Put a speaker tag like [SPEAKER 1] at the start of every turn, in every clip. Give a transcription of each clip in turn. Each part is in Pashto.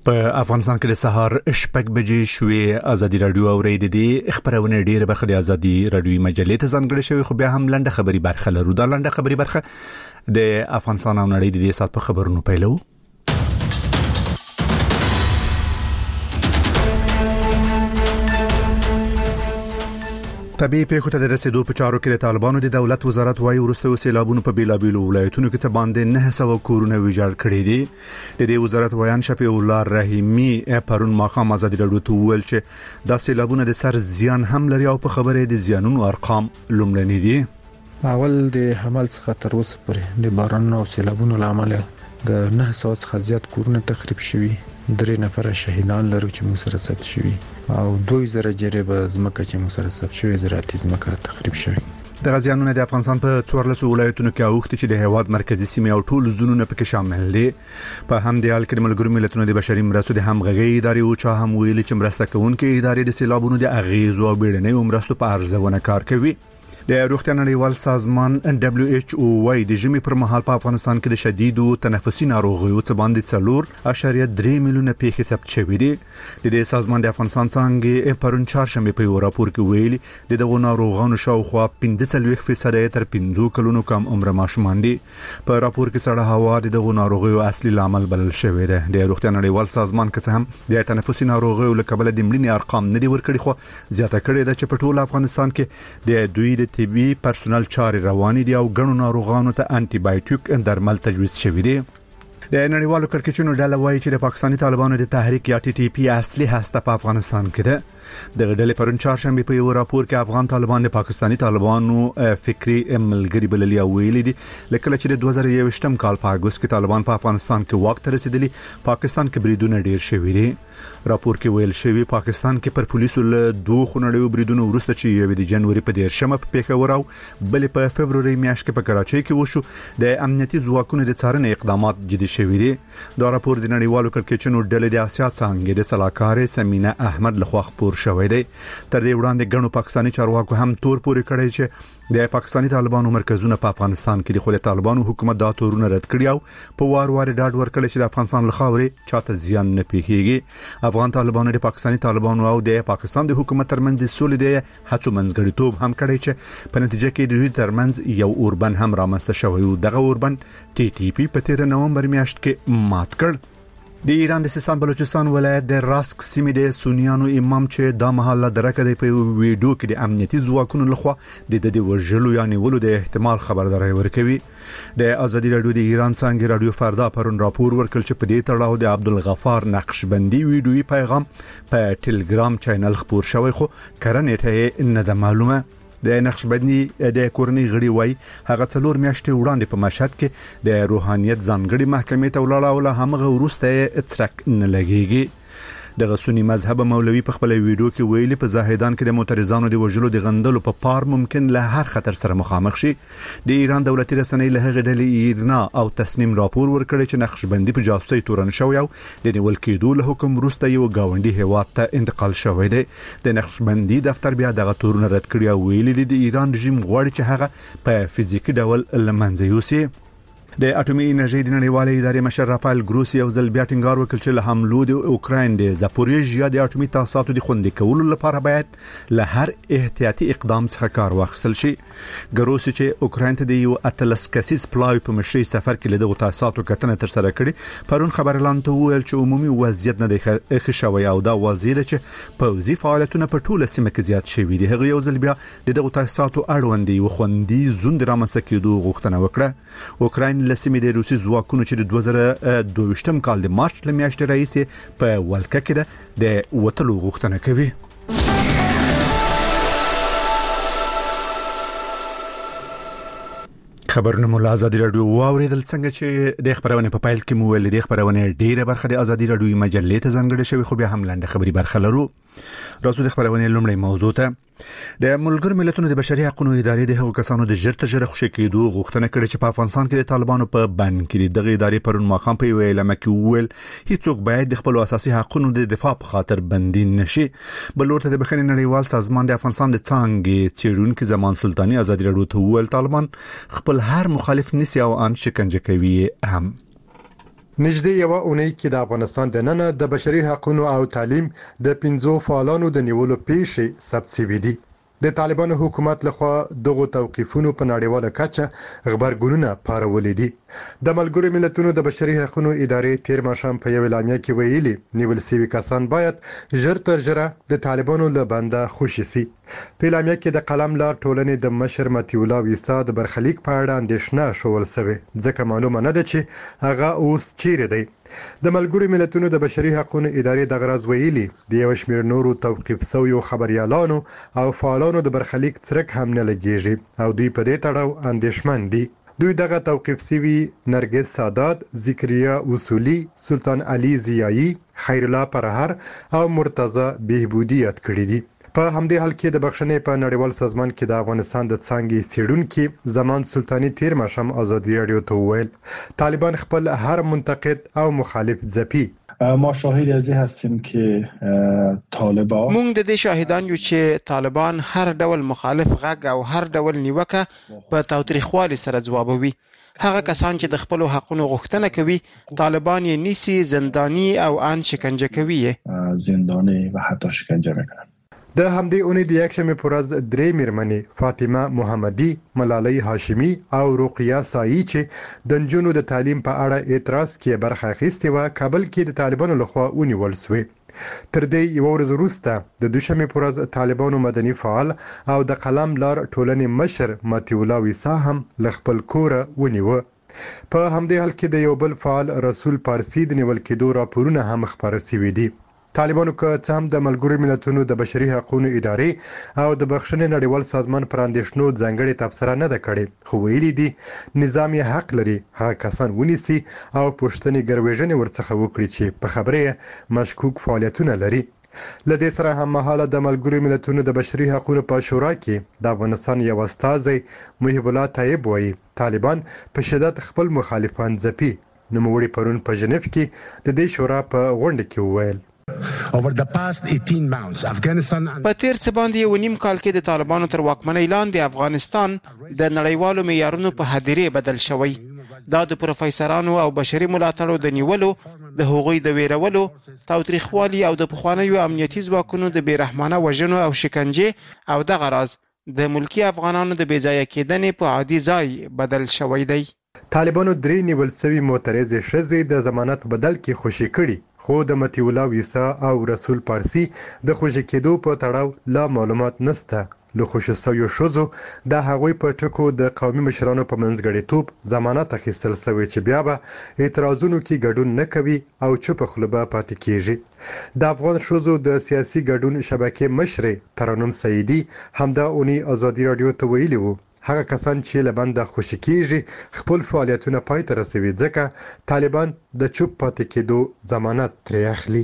[SPEAKER 1] په افغانستان کې د سهار 8 بجې شوې ازادي رادیو اورېدې دي خبرونه ډېر برخه د ازادي رادیو مجلې ته ځانګړې شوی خو بیا هم لنډه خبري برخه لرو. دا لنډه خبري برخه د افغانستان او نړۍ د دې سات په خبرونو پیلو. طبيعي پیښو ته د رسیدو په چارو کې د طالبانو د دولت وزارت وايي ورسته سیلابونو په بیلابیلو ولایتونو کې څه باندې 900 کورونه ویجاړ کړي دي. د دې وزارت وایان شفیع الله رحیمی پرون ماخام ازادي رادیو ته ویل چې دا سیلابونه د سر زیان هم لري او په خبره د زیانونو ارقام لومړني دي.
[SPEAKER 2] اول د حمل څخه تر اوسه پورې د بارانونو او سیلابونو لامل د 900 څخه زیات کورونه تخریب شوي. 3 نفر شهیدان لرو چې موږ سره ثبت شوي او 2000 جریبه زمکه چې موږ سره ثبت شوي زراعتي زمکه تخریب شوي.
[SPEAKER 1] د غزيانونو د افغانستان په 14 ولایتونو کې اوخت چې د هیواد مرکزی سیمه او ټول زونونه پکې شامل دي. په همدې حال کې د ملګرو ملتونو د بشري مرستو د همغږي ادارې او چا هم ویلي چې مرسته کوونکې ادارې د سیلابونو د اغیز او بیړنۍ مرستو په ارزونه کار کوي. د روغتیا نړیوال سازمان WHO وايي د ژمي پر مهال په افغانستان کې د شدید او تنفسي ناروغیو څخه باندې 4.3 میلیونه پیښې ثبت شوې دي. د دې سازمان د افغانستان څنګه پرون چهارشنبه په یو راپور کې ویلي د دغو ناروغانو شاوخوا 15% تر 15 کلونو کم عمر ماشومان دي. په راپور کې سړه هوا د دغو ناروغیو اصلي لامل بلل شوی دی. د روغتیا نړیوال سازمان کې هم د تنفسي ناروغیو لکبل د مړینې ارقام نه دي ورکړي خو زیاته کړي د چې په ټول افغانستان کې د دوی د طبي پرسونل چاري رواني دي او غنو ناروغانو ته انټي بایوټیک درمل تجویز شوی دي. د نړیوالو کرکټونو ډله وایي چې د پاکستاني طالبانو د تحریک یا TTP اصلي هسته په افغانستان کې ده. د ډلې پرون چهارشنبه په یو راپور کې افغان طالبان د پاکستاني طالبانو فکری ملګری بللي او ویلي دي لکه چې د 2021 کال په اگست کې طالبان په افغانستان کې واک ته رسیدلی پاکستان کې بریدونه ډیر شوي دي. راپور کې ویل شوی پاکستان کې پر پولیسو له 2 خونړیو بریدونو وروسته چې یو د جنوري په 10 په پیښور او بل په فبرवरी میاشت کې په کراچۍ کې وشو د امنیتي ځواکونو د څارنې اقدامات جدي شوي دي. دا راپور د نړیوالو کرکټونو ډلې د اسیا څنګه د صلاحکار سمینا احمد لخوا خبر شوی دی. تر دې وړاندې غنو پاکستاني چارواکو هم تور پورې کړی چې د پاکستاني طالبانو مرکزونه په افغانستان کې د خپل طالبانو حکومت دا تورونه رد کړی او په وار ډاډ ورکړي چې د افغانستان لخوا چاته زیان نه پیښیږي. افغان طالبانو د پاکستاني طالبانو او د پاکستان د حکومت ترمنځ د سولې د هڅو منځګړیتوب هم کړی چې په نتیجه کې د دوی ترمنځ یو اوربند هم رامنځته شوی او دغه اوربند TTP په 13 نومبر میاشت کې مات کړ. د ایران د سیستان بلوچستان ولایت د راسک سیمې د سنیانو امام چې دا محله درکه دی په ویډیو کې د امنیتي ځواکونو لخوا د وژلو یا نیولو د احتمال خبرداري ورکوي. د ازادي رادیو د ایران څنګه رادیو فردا پرون راپور ورکړ چې په دې تړاو د عبدالغفار نقشبندي ویډیوي پیغام په ټلګرام چینل خبر شوی خو کرنټه نه د معلومه. د نقشبندي د کورنۍ غړي وای هغه 4 میاشتې وړاندې په مشهد کې د روحانيت ځانګړي محکمې ته ولاړ او همغه ورسته څرک نه لګيږي. د سنی مذهب مولوی په خپل ویډیو کې ویلي په زاهدان کې د معترضانو د وژلو د غندلو په پار ممکن له هر خطر سره مخامخ شي. د ایران دولتي رسنۍ له هغه ډلې ایرنا او تسنیم راپور ورکړی چې نقشبندي په جاسوسي تورن شوی او د نیول کېدو له حکم وروسته یو گاونډي هیواد ته انتقال شوی دی. د نقشبندي دفتر بیا دغه تورن رد کړی او ویلي دی د ایران رژیم غواړي چې هغه په فزیکی ډول لمنځه یوسي. د اټومي انرژي د نړیوالې ادارې مشر رافایل ګروسی او ځل بیا ټینګار وکړ چې له حملو د اوکراین د زاپوریژیا د اټومي تاسیساتو د خوندي کولو لپاره باید له هر احتیاطي اقدام څخه کار واخیستل شي. ګروسی چې اوکراین ته د یو اتلس کسیز پلای په مشرۍ سفر کې له دغه تاسیساتو کتنه تر سره کړي پرون خبرلاند ته ویل چې عمومي وضعیت نه دی ښه شوی او دا وضعیت چې پوځي فعالیتونه په ټوله سیمه کې زیات شوي دي. هغه یو ځل بیا دغه تاسیساتو اړوندي او خوندي زوند رامنځته کېدو غوښتنه وکړه. اوکراین لسمې د روسي ځواکونو چې د 2022 کال د مارچ لمیاشتې رئیس په ولکه کې د وټلو غوښتنه کوي. خبرونه مو ازادي رادیو واوریدل څنګه چې د خبرونه په پایل کې مو ول د خبرونه ډیره برخه د ازادي رادیو مجلې ته ځانګړې شوی خو بیا هم لنډه خبري برخه لرو. راځو د خبرونه لومړی موضوع ته. د ملګرو ملتونو د بشري حقوقو ادارې د هغو کسانو د ژر تر ژره خوشی کېدو غوښتنه کړې چې په افغانستان کې د طالبانو په بند کې دغه ادارې پرون ماقام په ویل مکه ویل هیڅوک باید د خپل اساسي حقوقو د دفاع په خاطر بندي نشي. بلورته د بخښنې نړیوال سازمان د افغانستان د څنګه چیرونکو زمان سلطاني ازادي رادیو ته ویل طالبان خپل هر مخالف نسی او ان شکنجه کوي هم.
[SPEAKER 3] نږدې یو اونۍ کې د افغانستان د نن د بشري حقوقو او تعلیم د 15 فعالانو د نیولو پیښې ثبت شوې دي. د طالبانو حکومت لخوا دغه توقیفونو په نړیواله کچه خبرګونونه پارولې دي. د ملګرو ملتونو د بشري حقوقو ادارې تیر ماښام په یو اعلامیه کې ویلي نیول شوي کسان باید ژر تر ژره د طالبانو له بنده خوشي شي. په اعلامیه کې د قلم لار ټولنې د مشر مطیع الله ویسا د برخلیک په اړه اندېښنه شول شوې ځکه معلومه نه ده چې هغه اوس چیرې دی. د ملګرو ملتونو د بشري حقوقو ادارې د غرض ویلي د یو شمېر نورو توقیف شویو خبريالانو او فعالانو د برخلیک څرک هم نه لګیږي او دوی په دې تړاو اندېښمن دي. دوی دغه توقیف شوی نرګس سادات، ذکریا اصولی، سلطان علي زیایی، خیر الله پرهر او مرتضی بهبودی یاد کړی دي. په همدې حال کې د بخښنې په نړیوال سازمان کې د افغانستان د څانګې څېړونکي زمان سلطانی تیر ماښام آزادي رادیو ته وویل طالبان خپل هر منتقد او مخالف ځپي.
[SPEAKER 4] ما شاهد از این هستیم که طالبان
[SPEAKER 5] مونږ د دې شاهدان یو چې طالبان هر ډول مخالف غږ او هر ډول نیوکه په تاوتریخوالي سره ځوابوي. هغه کسان چې د خپل حقوقو غوښتنه کوي طالبان یې نیسي، زندانی او ان شکنجه کوي،
[SPEAKER 4] زندانی و حتی شکنجه میکنن.
[SPEAKER 3] د همدې اونۍ د یکشنبې په ورځ درې میرمنې فاطمه محمدي، ملالۍ هاشمي او رقیه سایی چې د نجونو د تعلیم په اړه اعتراض کې برخه اخیستې و کابل کې د طالبانو لخوا ونیول شوې. تر دې یو ورځ وروسته د دوشنبې په ورځ طالبانو مدني فعال او د قلم لار ټولنې مشر مطیع الله ویسا هم له خپل کوره ونیوه. په همدې حال کې د یو بل فعال رسول پارسی د نیول کېدو راپورونه هم خبره شوي دي. طالبانو که څه هم د ملګرو ملتونو د بشري حقوقو ادارې او د بخښنې نړیوال سازمان پر اندېښنو ځانګړې تبصره نه ده کړې خو ویلي دي نظام یې حق لري هغه کسان ونیسي او پوښتنې ګرویژنې ورڅخه وکړي چې په خبره مشکوک فعالیتونه لري. لدې سره هم مهاله د ملګرو ملتونو د بشري حقوقو په شورا کې د افغانستان یو استازی محب الله طیب وایي طالبان په شدت خپل مخالفان ځپي. نوموړي پرون په ژنیف کې د دې شورا په غونډه کې وویل
[SPEAKER 6] Over the past 18 months, Afghanistan
[SPEAKER 5] په تیر څه باندې یو نیم کال کې د طالبانو تر واکمنۍ لاندې افغانستان د نړیوالو معیارونو په هدیرې بدل شوی. دا د پروفیسورانو او بشري ملاتړو د نیولو، د هغوی د ویرولو، تاوتریخوالي او د پخوانیو امنیتي ځواکونو د بیرحمانه وژنو او شکنجې او دغه راز د ملکی افغانانو د بیځایه کېدنې په عادي ځای بدل شوی دی.
[SPEAKER 3] طالبانو درې نیول شوي معترضې ښځې د ضمانت په بدل کې خوشي کړي خو د مطیع الله ویسا او رسول پارسی د خوشي کېدو په تړاو لا معلومات نشته. له خوشي شویو ښځو د هغوی په ټکو د قومي مشرانو په منځګړیتوب ضمانت اخیستل شوی چې بیا به اعتراضونو کې ګډون نه کوي او چوپه خوله به پاتې کیږي. د افغان ښځو د سیاسي ګډون شبکې مشرې ترنم سعیدي همدا اونۍ آزادي رادیو ته ویلي وو هغه کسان چې له بنده خوشي کیږي خپل فعالیتونه پای ته رسوي ځکه طالبان د چوپ پاتې کېدو ضمانت ترې اخلي.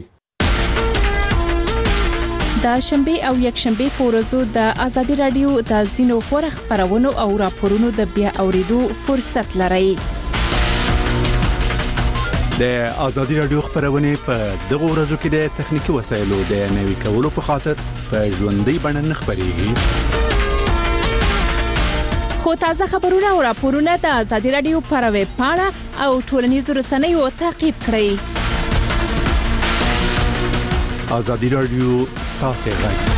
[SPEAKER 7] د شنبه او یکشنبه په ورځو د آزادي رادیو د ځینو غوړ خبرونو او راپورونو د بیا اوریدو فرصت لرئ.
[SPEAKER 1] د آزادي رادیو خبرونه په دغه ورځو کې د تخنیکی وسایلو د نوي کولو په خاطر په ژوندۍ بڼه خبريږي.
[SPEAKER 7] خو تازه خبرونه او راپورونه د آزادي رادیو پر ویب پاڼه او ټولنیزو رسنیو تعقیب کړئ.
[SPEAKER 1] آزادي رادیو ستاسو غږ.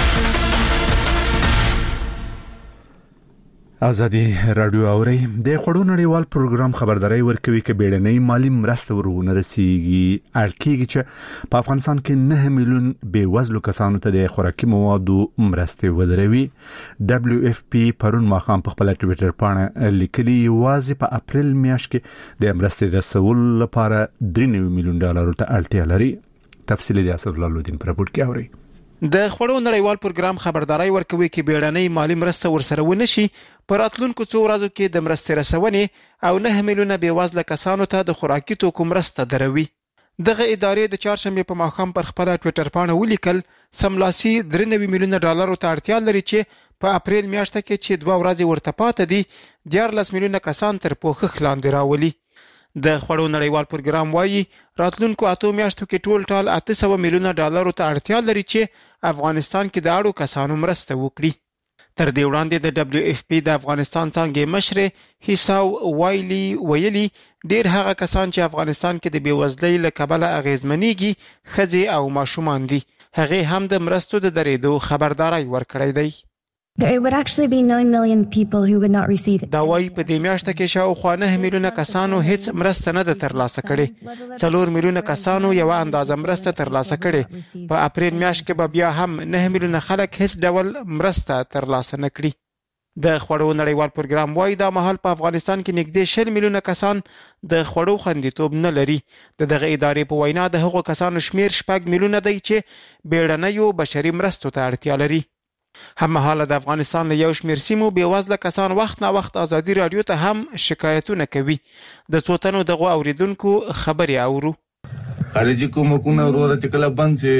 [SPEAKER 1] آزادي رادیو اوري د خړو نړیوال پروګرام خبرداري ورکوي چې بیړنۍ مالی مرسته ورونه رسیږي. اړکیږي چې په افغانستان کې 9 میلیون بیوزلو کسانو ته د خوراکي موادو مرسته ودروي. WFP پرون ماښام په خپل ټوئیټر باندې لیکلي واځي په اپریل میاشت کې د مرستې رسول لپاره $3 میلیون ته اړتیا لري. تفصیل د اسد الله لودین پر راپور کې اوري.
[SPEAKER 5] د خړو نړیوال پروګرام خبرداري ورکوي چې بیړنۍ مالی مرسته ورسره ونشي پر راتلونکو څو ورځو کې د مرستې رسونې او 9 میلیونه بیوزله کسانو ته د خوراکي توکو مرسته دروي. دغه ادارې د چهارشنبه په ماښام پر خپل ټوئیټر باندې ولیکل سملاسي $3 میلیونه ته اړتیا لري چې په اپریل میاشت کې چې 2 ورځې ورته پاتې دي 14 میلیونه کسان تر پوښښ لاندې راولي. د خړو نړیوال پروګرام وایي راتلونکو 8 میاشتو کې ټول $800 میلیونه ته اړتیا لري چې افغانستان کې د اړو کسانو مرسته وکړي. تر دې وړاندې د WFP د افغانستان څنګه مشر حساو وایلی ویلي ډیر هغه کسان چې افغانستان کې د بیوزلۍ له کبله اغیزمنېږي ښځې او ماشومان دي. هغې هم د مرستو د درېدو خبرداری ورکړی دی.
[SPEAKER 8] There would actually be 9 million people who would not receive it.
[SPEAKER 5] دا وایي په دې میاشته کې شاوخوا 9 میلیونه کسانو هیڅ مرسته نه ده ترلاسه کړې. 4 میلیونه کسانو یوه اندازه مرسته ترلاسه کړې. په اپریل میاشت کې به بیا هم 9 میلیونه خلک هیڅ ډول مرسته ترلاسه نه کړي. د خوړو نړیوال پروګرام وایي دا مهال په افغانستان کې نږدې 10 میلیونه کسان د خوړو خوندیتوب نه لري. دغه ادارې په وینا د هغو کسانو شمیر 6 میلیونه دی چې بیړنیو بشري مرستو ته اړتیا لري. هممهاله د افغانستان له یو شمیر سیمو بېوزله کسان وخت نه وخت ازادي راډیو ته هم شکایتونه کوي. د څو تنو دغو اوریدونکو خبرې اورو.
[SPEAKER 9] خارجي کومکونه وروره چې کله بند شي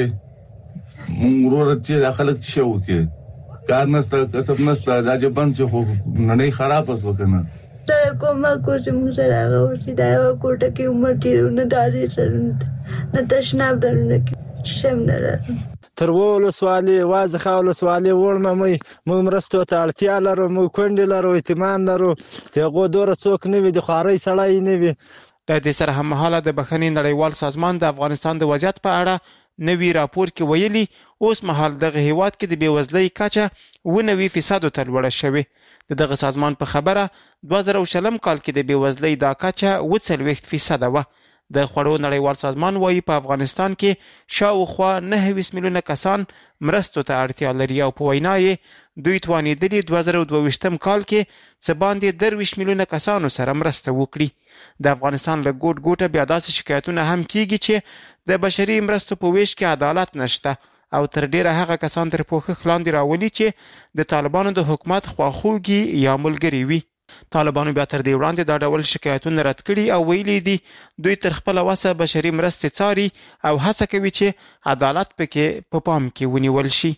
[SPEAKER 9] موږ وروره چې خلک څه وکړي کار نسته کسب نسته دا چې بند شي خو نړۍ خراب شو کنه.
[SPEAKER 10] سره کومک وشي موږ سره هغه وشي دا یو کوټه کې عمر تیرونه داري سره نه تشناب درونه کې شم نه راځي.
[SPEAKER 11] تر ولسوالۍ وازخه ولسوالۍ ورمه مو مرستو ته اړتیا لرو مو کونډې لرو اعتماد لرو دغه دوره څوک نه وي د خوارۍ سړی نه وي.
[SPEAKER 5] د دې سره هم مهاله د بخښنې نړیوال سازمان د افغانستان د وضعیت په اړه نوی راپور کې ویلي اوس مهال دغه هیواد کې د بیوزلۍ کچه 90% ته لوړه شوې. دغه سازمان په خبره 2020 کال کې د بیوزلۍ دا کچه 40% وه. د خوړو نړیوال سازمان وایي په افغانستان کې شاوخوا 9 میلیونه کسان مرستو ته اړتیا لري او په وینا یې دوی توانېدلي 2022 کال کې څه باندې 23 میلیونه کسانو سره مرسته وکړي. د افغانستان له ګوټ ګوټه بیا داسې شکایتونه هم کیږي چې د بشري مرستو په ویش کې عدالت نشته او تر ډیره هغه کسان تر پوښښ لاندې راولي چې د طالبانو د حکومت خواخوږي یا ملګري وي. طالبانو بیا تر دې وړاندې دا ډول شکایتونه رد کړي او ویلي دي دوی تر خپله وسه بشري مرستې څاري او هڅه کوي چې عدالت پکې په پام کې ونیول شي.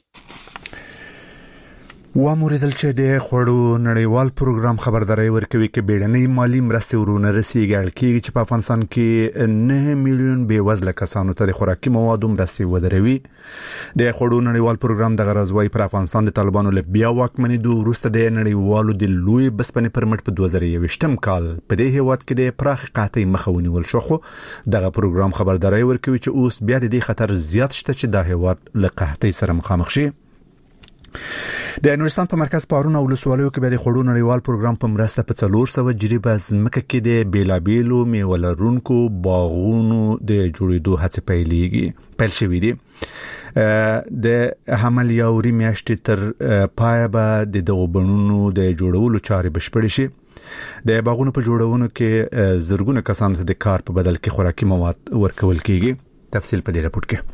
[SPEAKER 1] واموریدل چې د خوړو نړیوال پروګرام خبرداري ورکوي چې بیړنۍ مالی مرستې ورونه رسیږي اړکیږي چې په افغانستان کې 9 میلیون بیوزله کسانو ته د خوراکي موادو مرستې ودروي. د خوړو نړیوال پروګرام د غرض پر افغانستان د طالبانو له بیا واکمنېدو وروسته د نړیوالو د لوی بسپنې پرمټ په 2021 کال په دې هیواد کې د پراخ قحطۍ مخه ونیول شو. خو دغه پروګرام خبرداري ورکوي چې اوس بیا د دې خطر زیات شته چې د هیواد له قحطۍ سره مخامخ شي. د نورستان په مرکز پارون او ولسوالیو کې د خوړو نړیوال پروګرام په مرسته په 400 جریبه ځمکه کې د بیلابیلو میوه‌لرونکو باغونو د جوړېدو هڅې پیل شوې دي. د حمل یاوري میاشتې تر پای به د دغو بڼونو د جوړولو چارې بشپړې شي. د باغونو په جوړولو کې زرګونه کسانو ته د کار په بدل کې خوراکي مواد ورکول کیږي. تفصیل په دې راپور کې.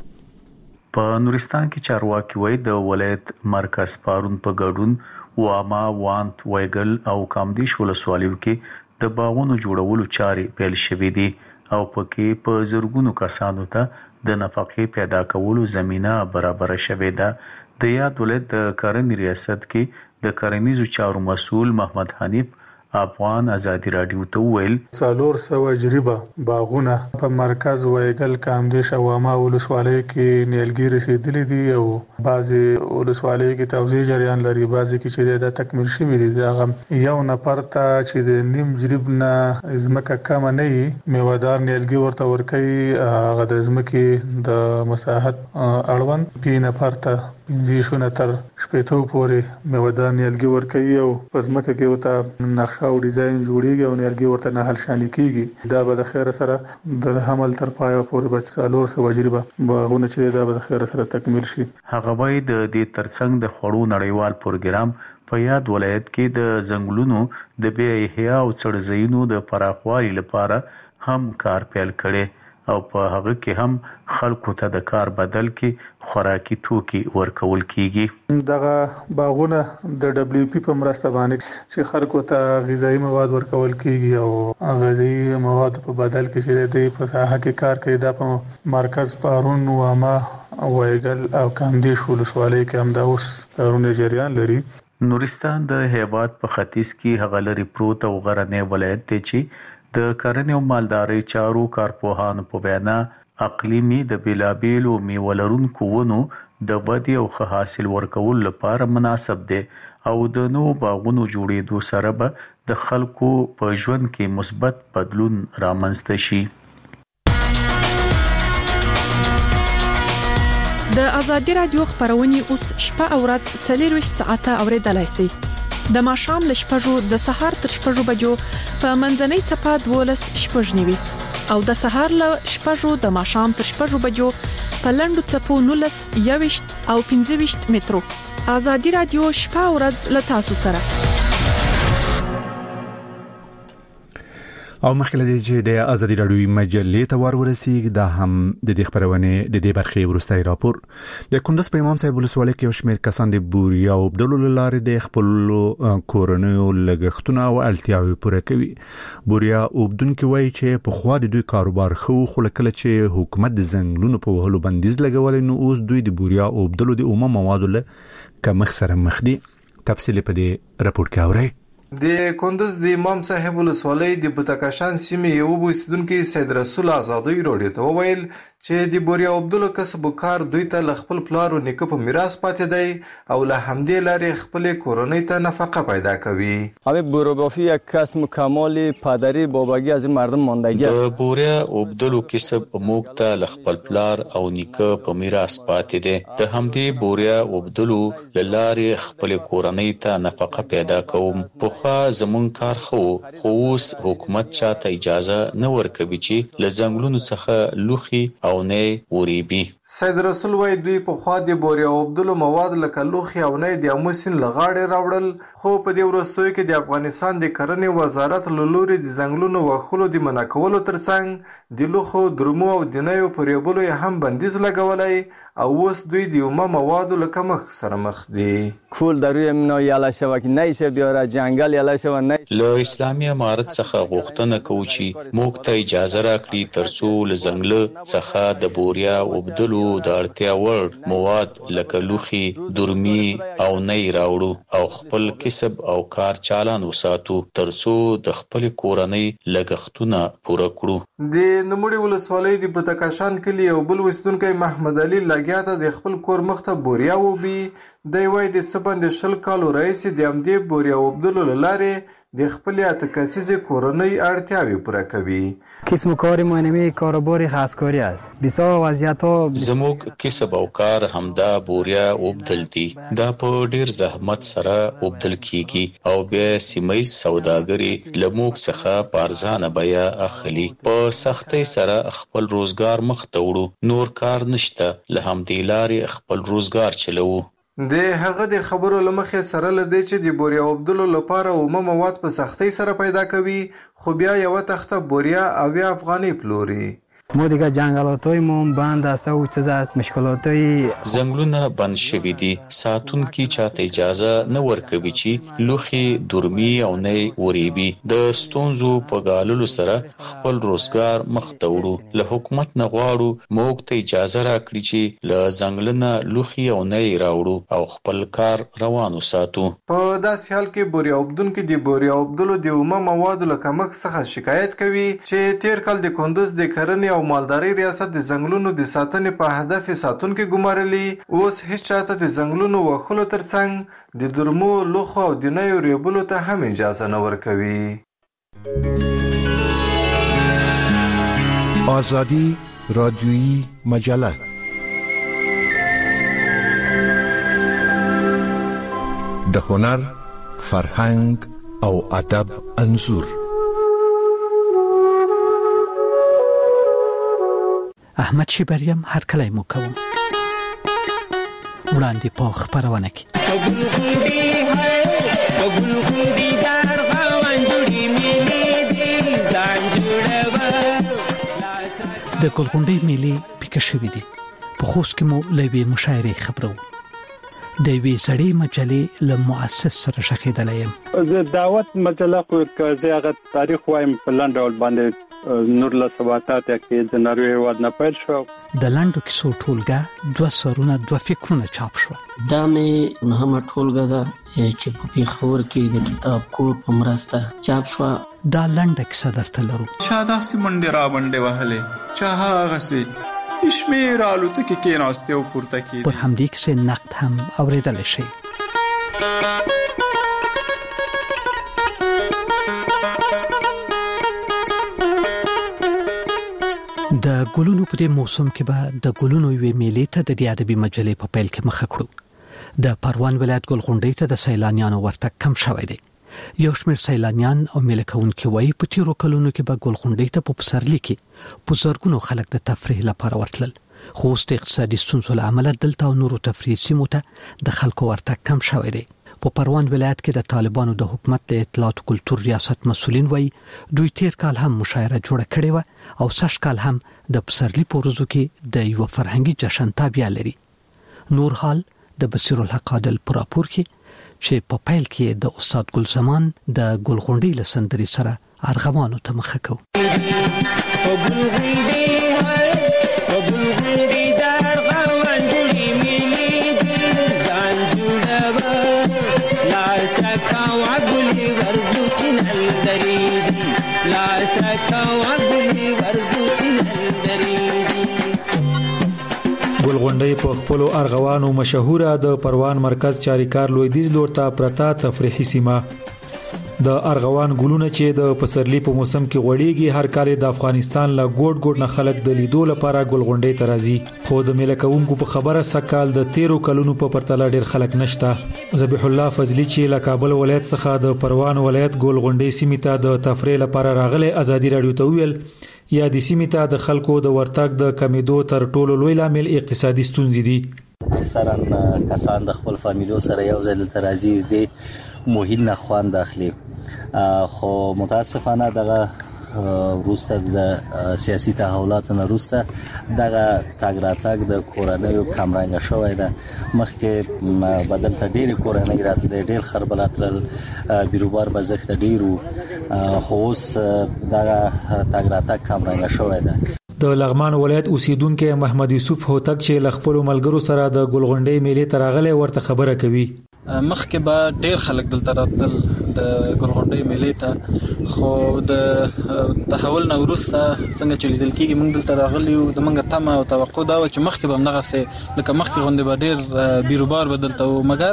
[SPEAKER 12] په نورستان کې چارواکي وایي د ولایت مرکز پارون په ګډون واما وانت ویګل او کامدیش ولسوالیو کې د باغونو جوړولو چارې پیل شوې دي او پکې په زرګونو کسانو ته د نفقې پیدا کولو زمينه برابر شوې ده. د یاد ولایت د کرنې ریاست کې د کرنیزو چارو مسؤل محمد حنیف افغان ازادي رادیو ته ویل
[SPEAKER 13] 400 جریبه باغونه په مرکز ویګل کامدیش او واما ولسوالۍ کې نیلګي رسیدلې دي او بعضي ولسوالۍ کې توزیع جریان لري بعضي کې چې د تکمیل شوی دي. هغه یو نفر ته چې د نیم جریب نه ځمکه کم نه وي میوهدار نیلګي ورته ورکوي هغه د ځمکې د مساحت اړوند په نفر ته 15 تر 18 پورې میوهدار نیلګي ورکوي او په ځمکه کې وته نقشه او ډیزاین جوړیږي او نیلګي ورته نه حل شانې کیږي. دا به د خیر سره د حمل تر پای پورې به 400 جریبه باغونه چې دا به د خیر سره تکمیل شي.
[SPEAKER 12] هغه وایي د دې ترڅنګ د خوړو نړیوال پروګرام په یاد ولایت کې د ځنګلونو د بیا احیا او څړځایونو د پراخوالي لپاره هم کار پیل کړي او په هغه کې هم خلکو ته د کار بدل کې خوراکي توکي ورکول کیږي.
[SPEAKER 13] دغه باغونه د دبليو پی په مرسته باندې چې خلکو ته غذایی مواد ورکول کیږي او غذایی مواد په بدل کې چې د په ساحه کې کار کوي د په مرکز پارون واما ویګل او کامدیش ولسوالۍ کې هم دا اوس کارونه جریان لري.
[SPEAKER 12] نورستان د هیواد په ختیځ کې هغه لري پروت او غرنی ولایت دی چې د کرنې او مالدارۍ چارو کارپوهانو په وینا اقلیمي د بیلابیلو میوه‌لرونکو ونو د ودې او ښه حاصل ورکول لپاره مناسب دی او د نوو باغونو جوړېدو سره به د خلکو په ژوند کې مثبت بدلون رامنځته شي.
[SPEAKER 14] د ازادي رادیو خبرونه اوس شپه او ورځ 24 ساعته اوریدلای شئ. د ماښام ل شپږو د سهار تر شپږو بجو په منځنۍ صفه 12 شپږنیوي او د سهار ل شپږو د ماښام تر شپږو بجو په لندو صفو 19 21 او 25 مترو. ازادي رادیو شپه او ورځ ل تاسو سره.
[SPEAKER 1] او مخکې لدې چې د ازادي رادیو مجلې ته ورسیږي دا هم د دې خبرونه د دې برخې ورستای راپور د کندز په امام صاحب ولسوالۍ کې یو شمېر کسان د بوریا او بدلو لارې د خپل کورنیو لګښتونه او اړتیاوې پوره کوي. بوریا وبدونکو وایي چې په خوا د دوی کاروبار خو خلک چې حکومت د زنګلونو په وهلو بندیز لګولې نو اوس دوی د بوریا او بدلو د عمومي موادو له کمښت سره مخ دي. تفصیل په دې راپور کې اورئ.
[SPEAKER 15] د کندز د امام صاحب ولسوالۍ د بوتکاشان سیمې یو بوسیدونکو سید رسول آزادی روډ ته وویل چې د بوریا عبدالله کسب کار دوی ته خپل پلار او نیکه په میراث پاتې دی او له همدې لارې خپل کورنۍ ته نفقه پیدا کوي.
[SPEAKER 16] همین بوروبافی یک کسب کمال پدری بابگی از مردم ماندگی.
[SPEAKER 17] د بوریا عبدالله کسب موږ ته خپل پلار او نیکه په میراث پاتې دی. د همدې بوریا عبدالله لارې خپل کورنۍ ته نفقه پیدا کوم. خو زمون کار خو اوس حکومت چاته اجازه نه ورکوي چې له ځنګلونو څخه لوخي او نه وریبي.
[SPEAKER 15] سید رسول وای دوی په خوا د بوریا عبدالله مواد لکه لوخي او نه د اموسین لغاړې راوړل خو په دې وروستیو کې د افغانستان د کرنې وزارت له لوري د ځنګلونو وښلو د منع کولو ترڅنګ د لوخو درمو او د نویو پرېبلو هم بندیز لګولای او اوس دوی د عمومي موادو له کمښت سره مخ دي.
[SPEAKER 16] کول در روی منا یاله شوه که نشه بیاره جنگل یاله شوه نه.
[SPEAKER 17] له اسلامي امارت څخه غوښتنه کوو چې موږ ته اجازه راکړي ترڅو له ځنګل څخه د بوریا عبدالله د اړتیا وړ مواد لکه لوخي درمي او نه راوړو او خپل کسب او کار چالان وساتو ترڅو د خپل کورنۍ لګښتونه پوره کړو.
[SPEAKER 15] د نموړي ولسوالۍ د بوتکاشان کلی یو بل وسیدونکی محمد علي لګیا ته د خپل کور مخ ته بوریا وبي دی وای د سبند شل کالو رئیس د امدې بوریا عبدالله لارې د خپل اتکاسیز کورنۍ اړتیاوې پوره کوي.
[SPEAKER 18] کسب کار ما نمی کاروبار خاصکاری است. بسیار وضعیت‌ها
[SPEAKER 17] زموږ کسب او کار همدا بوریا وبدل دي. دا په ډیر زحمت سره وبدل کیږي او بیا سیمې سوداګری لموږ څخه پارزانه بیا اخلي. په سختۍ سره خپل روزګار مخ ته وړو. نور کار نشته له همدې لارې خپل روزګار چلو.
[SPEAKER 15] د هغه د خبرو لمخې سره لدی چې د بوریا عبدالله لپاره عمومي مواد په سختۍ سره پیدا کوي خو بیا یو تخته بوریا او افغاني پلوري.
[SPEAKER 18] ما دیگه جنگلاتای ما بند است او چیز است مشکلاتای
[SPEAKER 17] زنګلونه بند شوي دي. ساتونکي چاته اجازه نه ورکوي چې لوخي درمي او نه وریبي. د ستونزو په ګاللو سره خپل روزګار مخ ته وړو. له حکومت نه غواړو موږ ته اجازه راکړي چې له ځنګلونه لوخي او نه راوړو او خپل کار روان وساتو.
[SPEAKER 15] په داسې حال کې بوریا عبدالله د بوریا عبدالله د عمومي موادو له کمښت څخه شکایت کوي چې تیر کال د کندز د کرنې او مالداري ریاست د ځنګلونو د ساتنې په هدف ساتونکو ګمارلي. اوس هیڅ چاته د ځنګلونو وښلو ترڅنګ د درمو لوخو او د نویو ریبلو ته هم اجازه نه ورکوي.
[SPEAKER 19] آزادی رادیویی مجله د هنر، فرهنګ او ادب انځور.
[SPEAKER 20] احمد شیبریم هر کله مو کوم وړاندې په خبرونه کې د ګلغونډۍ میلې پکې شوې دي. په خوست کې مو لوي مشاعره خبرو د وی سړی مجلې له مؤسس سره شخیدلې يم.
[SPEAKER 21] زه دعوت مجله خو کزه هغه تاریخ وایم په لاندې ول باندې نور له سباتات کې د ناروې ود نه پیل شو.
[SPEAKER 20] د لاندو کیسو ټولګه 2 سرونه 2 فکرونه چاپ شو.
[SPEAKER 22] دا مې نه ټولګه ده چې په پیښور کې د کتاب کور په مرسته چاپ شو.
[SPEAKER 20] دا لنډه کیسه درته لرو.
[SPEAKER 23] چا داسې منډه را باندې وهلې چا هغه سي
[SPEAKER 2] شمیر الوتکې کېناستې او پورته کېدې.
[SPEAKER 20] پر همدې کیسې نقد هم اورېدلی شي. د ګلونو په دې موسم کې به د ګلونو یوې میلې ته د دې ادبي مجلې په پیل کې مخه کړو. د پروان ولایت ګلغونډۍ ته د سیلانیانو ورتګ کم شوی دی. یو شمېر سیلانیان او میله کوونکي وایي په تیرو کلونو کې به ګلغونډۍ ته په پسرلي کې په زرګونو خلک د تفریح لپاره ورتلل، خو اوس د اقتصادي ستونزو له امله دلته او نورو تفریحي سیمو ته د خلکو ورتګ کم شوی دی. په پروان ولایت کې د طالبانو د حکومت د اطلاعات او کلتور ریاست مسؤلین وایي دوی تیر کال هم مشاعره جوړه کړې و او سږ کال هم د پسرلي په ورځو کې د یو فرهنګي جشن تابع لري. نور حال د بصیر الحق عادل پر راپور کې چې په پیل کې د استاد ګل زمان د ګلغونډۍ لسندري سره ارغوانو ته مخه کو.
[SPEAKER 4] ګلغونډۍ په خپل ارغوانو مشهوره د پروان مرکز چاریکار لویدیځ لور ته پرتا تفریحي سیمه. د ارغوان ګلونه چې د پسرلي په موسم کې غوړېږي هر کال د افغانستان له ګوټ ګوټ نه خلک د لیدو لپاره ګلغونډۍ ته راځي، خو د میله کوونکو په خبره سکهال د 13 کلونو په پرتله ډېر خلک نشته. ذبیح الله فضلی چې له کابل ولایت څخه د پروان ولایت ګلغونډۍ سیمې ته د تفریح لپاره راغلی ازادي رادیو ته ویل یا د سیمې ته د خلکو د ورتګ د کمیدو تر ټولو لوی لامل اقتصادي ستونزې دي.
[SPEAKER 23] اکثرا کسان د خپل فامیلو سره یو ځای دلته راځي د موهین نه خوان داخلي، خو متاسفانه دغه وروسته د سیاسي تحولاتو نه وروسته دغه تګ راتګ د کورنیو کمرنګ شوی ده. مخکې بدل ته ډېری کورنۍ راتلې، ډېر خربلاتل بیروبار بزخت ډېرو، خو اوس دغه تګ راتګ کمرنګ شوی ده.
[SPEAKER 4] د لغمان ولایت اوسیدونکو محمد یوسف هوتک چې ل خپل ملګرو سره د ګلغونډۍ میلې ته راغلی ورته خبره کوي.
[SPEAKER 24] مخکې به ډېر خلک دلته راتل د ګلغونډۍ میلې ته، خو د تحول نه وروسته څنګه چې لیدل کېږي موږ دلته راغلي یو، د موږ تمه او توقع دا و چې مخکې به همدغسې لکه مخکې غوندې به ډېر بیروبار به دلته و، مګر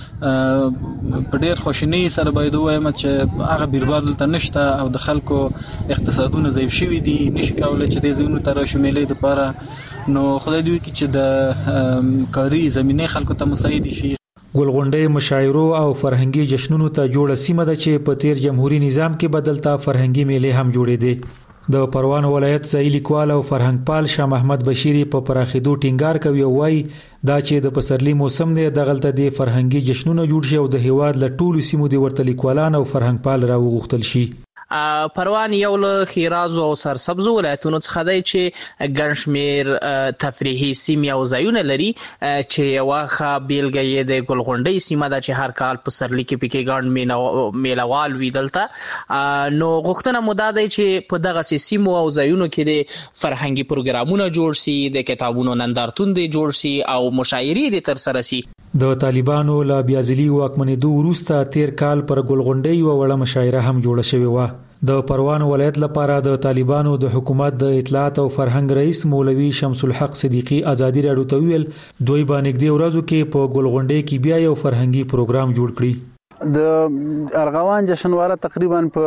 [SPEAKER 24] په ډېر خواشینۍ سره باید ووایم چې هغه بیروبار دلته نشته او د خلکو اقتصادونه ضعیف شوي دي، نشي کولی چې دې ځایونو ته راشي میلې دپاره. نو خدای دې وکړي چې د کاري زمینې خلکو ته مساعد شي.
[SPEAKER 4] ګلغونډۍ مشاعرو او فرهنګي جشنونو ته جوړه سیمه ده چې په تیر جمهوریت نظام کې بدلته فرهنګي میلې هم جوړې دي. د پروان ولایت ځای لیکوال او فرهنګپال شاه محمد بشیری په پراخېدو ټینګار کوي او وايي دا چې د پسرلي موسم دی دغلته د فرهنګي جشنونو جوړ شي او د هیواد له ټولو سیمو د ورته لیکوالان او فرهنګپال راوغوښتل شي.
[SPEAKER 25] پروان یو له خیرازو او سرسبزو ولایتونو څخه دی چې ګڼ شمېر تفریحي سیمې او ځایونه لري، چې یوه ښه بیلګه یې د ګلغونډۍ سیمه ده چې هر کال پسرلي کې پکې ګڼ میلهوال وي دلته. نو غوښتنه مو دا دی چې په دغسې سیمو او ځایونو کې د فرهنګي پروګرامونه جوړ سي، د کتابونو نندارتون دې جوړ سي او مشاعرې دې ترسره سي.
[SPEAKER 4] د طالبانو له بیازلي واکمنېدو وروسته تیر کال پر ګلغونډۍ یوه وړه مشاعره هم جوړه شوې وه. د پروان ولایت لپاره د طالبانو د حکومت د اطلاعات او فرهنګ رئیس مولوي شمس الحق صدیقی ازادي رادیو ته ویل دوی باندې نږدې ورځو کې په ګلغونډۍ کې بیا یو فرهنګي پروګرام جوړ کړي.
[SPEAKER 26] د ارغوان جشنواره تقریبا په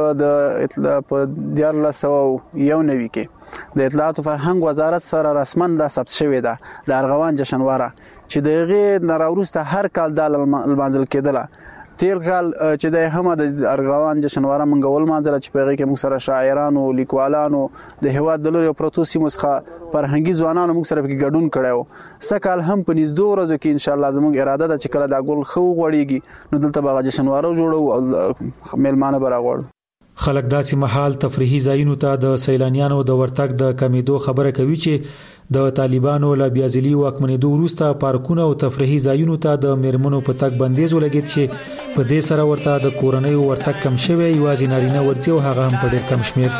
[SPEAKER 26] 1491 کې د اطلاعات او فرهنګ وزارت سره رسمن د ثبت شوې ده د ارغوان جشنواره چې دغه نراوروسته هر کال د لمانځل کېدله. تیر کال چې د هم د ارغوان جشنواره منګول مانځل چې پیغه کې موږ سره شاعرانو، لیکوالانو د هواد د لوري پروتو سیمو څخه فرهنګي ځوانانو موږ سره کې ګډون کړو. سکهال هم په نږدې ورځو کې ان شاء الله زموږ اراده ده چې کله دا ګل خو غوړیږي نو دلته به جشنواره جوړو او میلمانه براغوړو.
[SPEAKER 4] خلک داسې محل تفریحي ځایونو ته د سیلانیانو د ورتګ د کمیدو خبره کوي چې د طالبانو له بیازلي واکمنېدو وروسته پارکونه او تفریحي ځایونو ته د میرمنو په تګ بندیز ولګېد چې په دې سره ورته د کورنیو ورتګ کم شوی، یوازې نارینه ورځي او هغه هم په ډېر کم شمېر.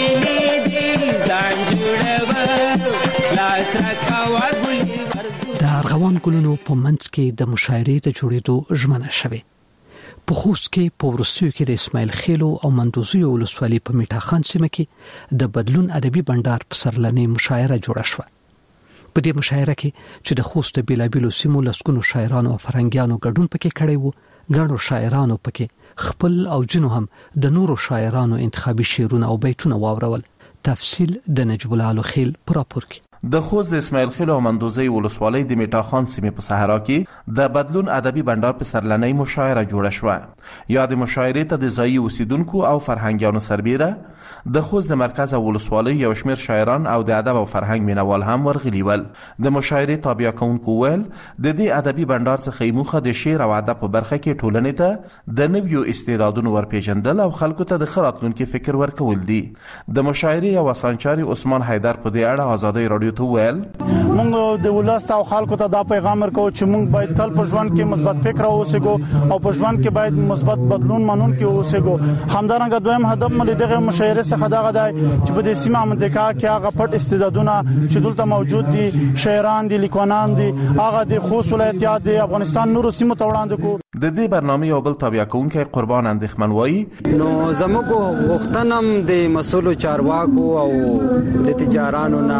[SPEAKER 20] د د ارغوان ګلونو په منځ کې د مشاعرې د جوړېدو ژمنه شوه. په خوست کې په ورسیو کې د اسماعیل خیلو او مندوزي ولسوالۍ په میټاخان سیمه کې د بدلون ادبي بندر په سرلنې مشاعره جوړه شوه. په دې مشاعره کې چې د خوست د بیلابیلو سیمو لسګونو شاعرانو او فرهنګیانو ګډون پکې کړی وو، ګڼو شاعرانو پکې خپل او جنو هم د نورو شاعرانو انتخابي شعرونه او بیتونه واورول. تفصیل د نجیب الله خیل پر راپور کې.
[SPEAKER 3] د خوست د اسماعیل خیل او مندوزي ولسوالۍ د میټاخان سیمې په صحرا کې د بدلون ادبي بندر په سرلنۍ مشاعره جوړه شوه. یا د مشاعرې ته د ځایي اوسیدونکو او فرهنګیانو سربیره د خوست د مرکز او ولسوالۍ یو شمېر شاعران او د ادب او فرهنګ مینوال هم ورغلي ول. د مشاعرې تابع کوونکو ویل د دې ادبي بندر څخه موخه د شعر او ادب په برخه کې ټولنې ته د نویو استعدادونو ورپېژندل او خلکو ته د ښه راتلونکي فکر ورکول دي. د مشاعرې یو اسانچاري عثمان حیدر په دې اړه ازادۍ رادیو ته ویل
[SPEAKER 6] مونږ د ولست او خلکو ته دا پیغام ورکو چې مونږ باید تل په ژوند کې مثبت فکر اوسېګو او په ژوند کې باید مثبت بدلون منون کې اوسېګو. همدارنګه دویم هدف مې دغه مشاعره څخه دغه دی چې په دې سیمه منطقه کې هغه پټ استعدادونه چې دلته موجود دي، شاعران دي، لیکوالان دي، هغه د خوست ولایت یا د افغانستان نورو سیمو ته وړاندې کو.
[SPEAKER 3] د دې برنامه یو بل تابع کوونکی قربان اندېښمن وایي
[SPEAKER 18] نو زموږ غوښتنم د مسولو چارواکو او د تجارانو نه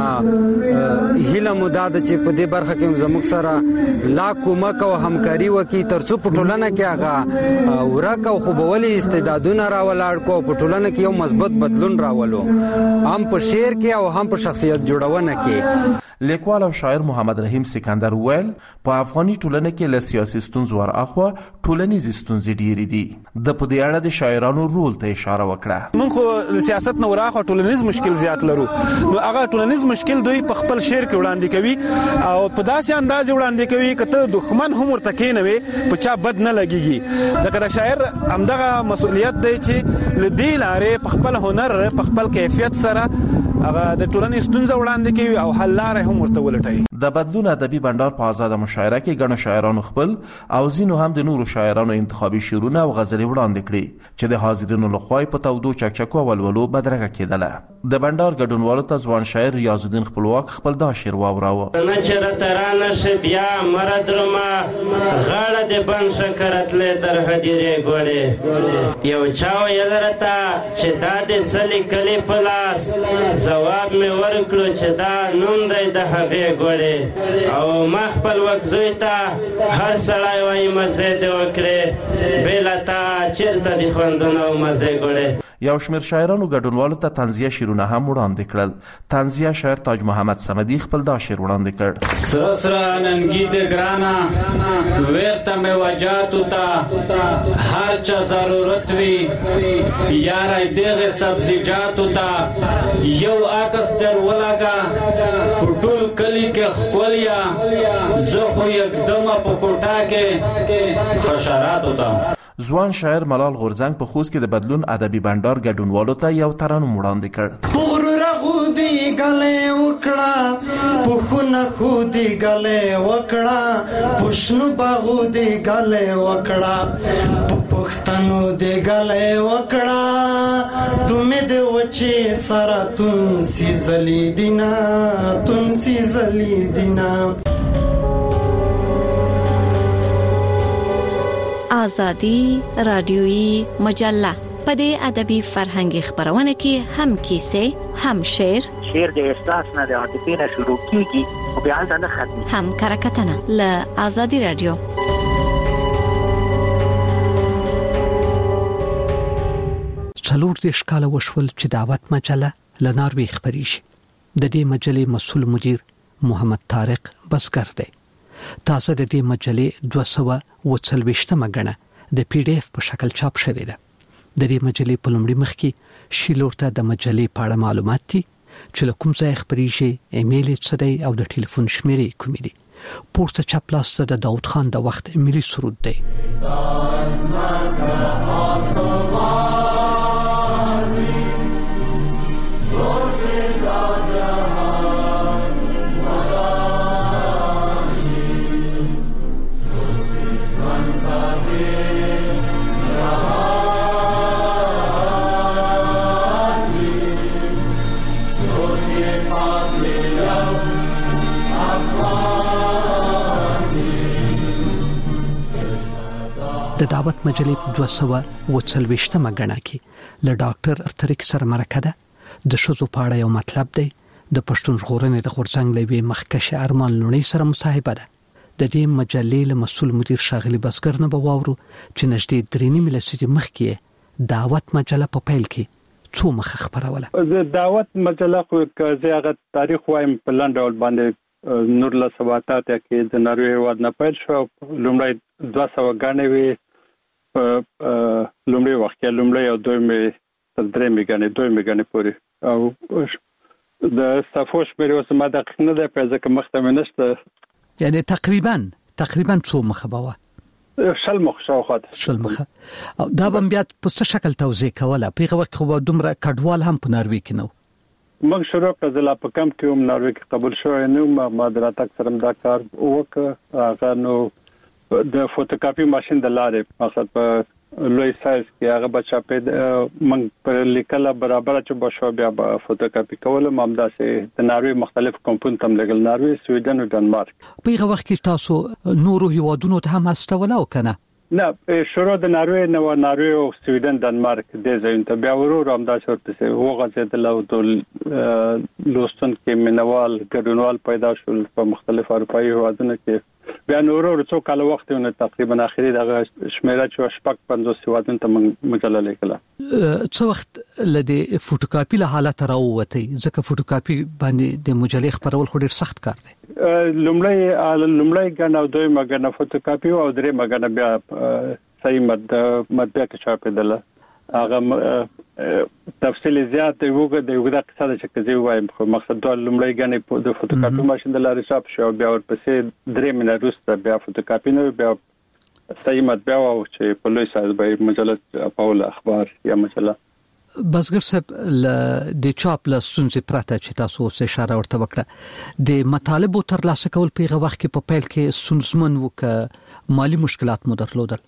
[SPEAKER 18] هیله مدد چې په دې برخه کې زموږ سره لا کومک او همکاري وکړي ترڅو په ټولنه کې هغه ورک او خوبولي استعدادونه راولاړ کو، په ټولنه کې یو مثبت بدلون راولو، هم په شعر کې او هم په شخصیت جوړونه کې.
[SPEAKER 3] لیکوال او شاعر محمد رحیم سکندر ویل په افغاني ټولنه کې له سیاسي ستونزو ورهاخوا ټولنیز ستونزې ډېرې دي. د په دې اړه د شاعرانو رول ته اشاره وکړه.
[SPEAKER 7] موږ خو سیاست نه ورهاخوا ټولنیز مشکل زیات لرو، نو هغه ټولنیز مشکل دوی په خپل شعر کې وړاندې کوي او په داسې انداز وړاندې کوي کته دښمن هم ورته کېنوي په چا بد نه لګيږي. ځکه د شاعر همدغه مسؤلیت دی چې لدې لارې په خپل هنر په خپل کیفیت سره هغه د ټولنې ستونزې وړاندې کوي او حل لارې هم ورته ولټوي.
[SPEAKER 3] د بدلون ادبي بندر په آزاده مشاعره کې ګڼو شاعرانو خپل او ځینو هم د نورو شاعرانو انتخابي شعرونه او غزلې وړاندې کړي چې د حاضرینو لخوا په تودو چکچکو او ولولو بدرګه کېدله. د بندر ګډونوالو ته ځوان شاعر ریاض الدین خپلواک خپل دا شعر واوراوه.
[SPEAKER 8] نه چې ترانه ش بیا مرد رما غاړه د بن شکرتلې در هدیره ګوړې یو چاو یلرتا چې دا د څلې کلی پلاس جواب مې ورکړو چې دا نوم دی د هغې ګوړې او ما خپل وکزوی ته هر سړی وایي مزې دې وکړې بېله تا چېرته دي خوندونه او مزې ګوړې.
[SPEAKER 3] یو شمېر شاعرانو ګډونوالو ته طنزیه شعرونه هم وړاندې کړل. طنزیه شاعر تاج محمد صمدي خپل دا شعر وړاندې کړ.
[SPEAKER 8] سره سره ننګي د ګرانه ورته مې وجاتو ته هر چا ضرورت وي یاره دغه سبزیجاتو ته یو عکس در ولګه په ټول کلی کې ښکلیا زه خو یکدمه په کوټه کې حشراتو ته.
[SPEAKER 3] ځوان شاعر ملال غورزنګ په خوست کې د بدلون ادبي بندر ګډونوالو ته یو ترانه وړاندې کړ.
[SPEAKER 9] پغرو غودي غلې وکړه پخونه خودي غلې وکړه پښنو باغودي غلې وکړه پښتنو دې غلې وکړه تمه دې وچې سره تون سيزلي دینا تون سيزلي دینا.
[SPEAKER 10] آزادی رادیویی مجله په دې ادبي فرهنګي خبرونه کې هم کیسې هم شعر
[SPEAKER 27] د احساس نه د عاطفې نه شروع کیږي او بیا نه ختمي
[SPEAKER 10] هم کرکټنه له آزادی رادیو.
[SPEAKER 20] څلور دیش کاله وشول چې دعوت مجله له ناروې خبرې شي. د دې مجلې مسؤل مدیر محمد طارق بسګر دی. تاسو د دې مجلې 240 غنه د پی ډی اف په شکل چاپ شوې ده. د دې مجلې په لومړي مخ کې شیلور ته د مجلې په اړه معلومات دي چې له کوم ځای خبرې شي، ایمیل څه دی او د ټلیفون شمیرې کوم دي. پورته چپ لاس ته د داوود خان د وخت ملي سرود دی. د دعوت مجلې 240 غڼه کې له ډاکټر ارتریک سره مرکه ده د شذو پاړه یو مطلب دی د پښتون ژغورنې د غورځنګ لوي مخکښ ارمان لونی سره مصاحبه ده د دې مجلې له مسول مدیر شاغلی بسګر نه بواورو چې نږدې 3 لسیزې مخکې دعوت مجله په پیل کې څو مخ خبروله
[SPEAKER 21] د دعوت مجله خو که هغه تاریخ وایم په لاندې باندې نور له سباتات کې د ناروې واد نه پیل شو لومړی 200 غانې وی لومړی وخت کې لومړی او دویمه تر درېمې غانې پورې او د صفوش مې اوس ما د نه ده په ځکه مخته مې نشته
[SPEAKER 20] یعنی تقریبا څو مخه باوه
[SPEAKER 21] شل مخه
[SPEAKER 20] او دا بم بیا په څه شکل توزیع کوله پیغه وخت خو دومره کډوال هم په ناروې کې نو
[SPEAKER 21] موږ شروع کړل په کم کې هم ناروې کې قبول شو نو ما دراتک سره دا کار وکړ هغه نو د فوټوکاپي ماشين د لارې مقصد په لوی سایز کې هغه بچا په موږ پر لیکل برابر چې بشو بیا فوټوکاپي کول مامدا سي د ناروې مختلف کمپونټ هم لګل ناروې سویډن او ډنمارک
[SPEAKER 20] پیغه وخت کې تاسو نورو هیوادونو ته هم استوله او کنه
[SPEAKER 21] نه شروع د ناروې او سویډن ډنمارک د ځین ته بیا ورو همدا شورته وغځه د لوستون کې منوال ګډونوال پیدا شول په مختلف اروپایي هیوادونو کې بیا نورو څو کال وخت نه تقریبا اخري دغه شمیره چې شپږ 50 هیوادونو ته مجله لیکله
[SPEAKER 20] څو وخت لدی فوټوکاپي له حالت راووتی ځکه فوټوکاپي باندې د مجلې خبرول خو ډیر سخت کار دی
[SPEAKER 21] لومړی غنه او دویمه غنه فوټوکاپي او درېمه غنه بیا صحیح مطبعه کې چاپېدله هغه تفصیل زیات دی وګړه قصه ده چې کزي وایم خو مقصد د لومړی غنه د فوټوکاپي ماشين د لارې چاپ شو بیا ورپسې 3 منټه وروسته بیا فوټوکاپي نو بیا صحیح مطبعه او چې په لوی سایز به مجله پاول اخبار یا مجله
[SPEAKER 20] بسګر صاحب د چاپ له سنځ پراته چې تاسو اوس اشاره ورته وکړه د مطالبو تر لاسه کول پیغه وخت کې په پیل کې سنځمن وک مالی مشکلات مو درلودل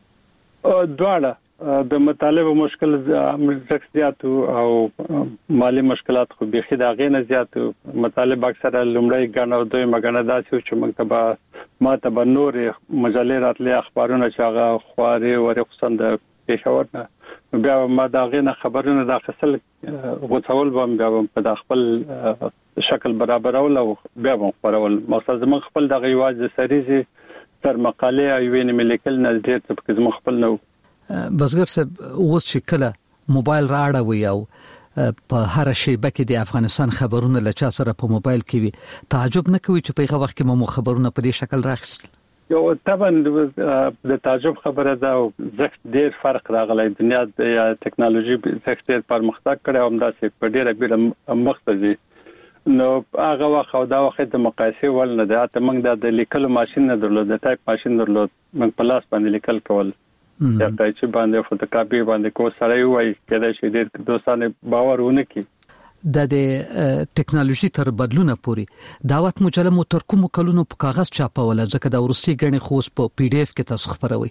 [SPEAKER 21] دواړه د مطالبه مشکل زیات او مالی مشکلات خو بيخي دا غینه زیات مطالب اکثره لومړی غنه او دوی مګنه داسې چې مکتبه ما ته نور مجلې راتلې اخبارونه چې هغه خواري او رخصت د پېښور نه بیا ما دا غینه خبرونه د خپل غوڅول بم بیا په خپل شکل برابرول او بیا خبرول مقصد زمون خپل د غیواز سریزي تر مقاله او وینې ملکل نه ډیر څه په زمون خپل نو
[SPEAKER 20] بسګر صاحب اوس چې کله موبایل راړوي او په هر شی بکې د افغانستان خبرونه لچا سره په موبایل کې وي تعجب نه کوي چې په هغه وخت کې مو خبرونه په دې شکل راخستل
[SPEAKER 21] یو طبعا د تعجب خبره ده او زخت ډیر فرق راغلی دنیا د ټکنالوژي زخت ډیر پرمختګ کړی او همداسې په ډیره بیره مخته نو هغه وخت او دا وخت د مقایسه ول نه ده ته موږ د لیکلو ماشين نه درلود د ټایپ ماشين درلود موږ په لاس باندې لیکل کول یا چې باندې فوټوکاپي باندې کو سره وای کله چې ډېر دوستانه باور ونه کی
[SPEAKER 20] د ټکنالوژي تر بدلونه پوري دعوت مجله مو تر کوم کلونو په کاغذ چاپوله ځکه د ورسي غني خوس په پی ډی اف کې تاسو خبروي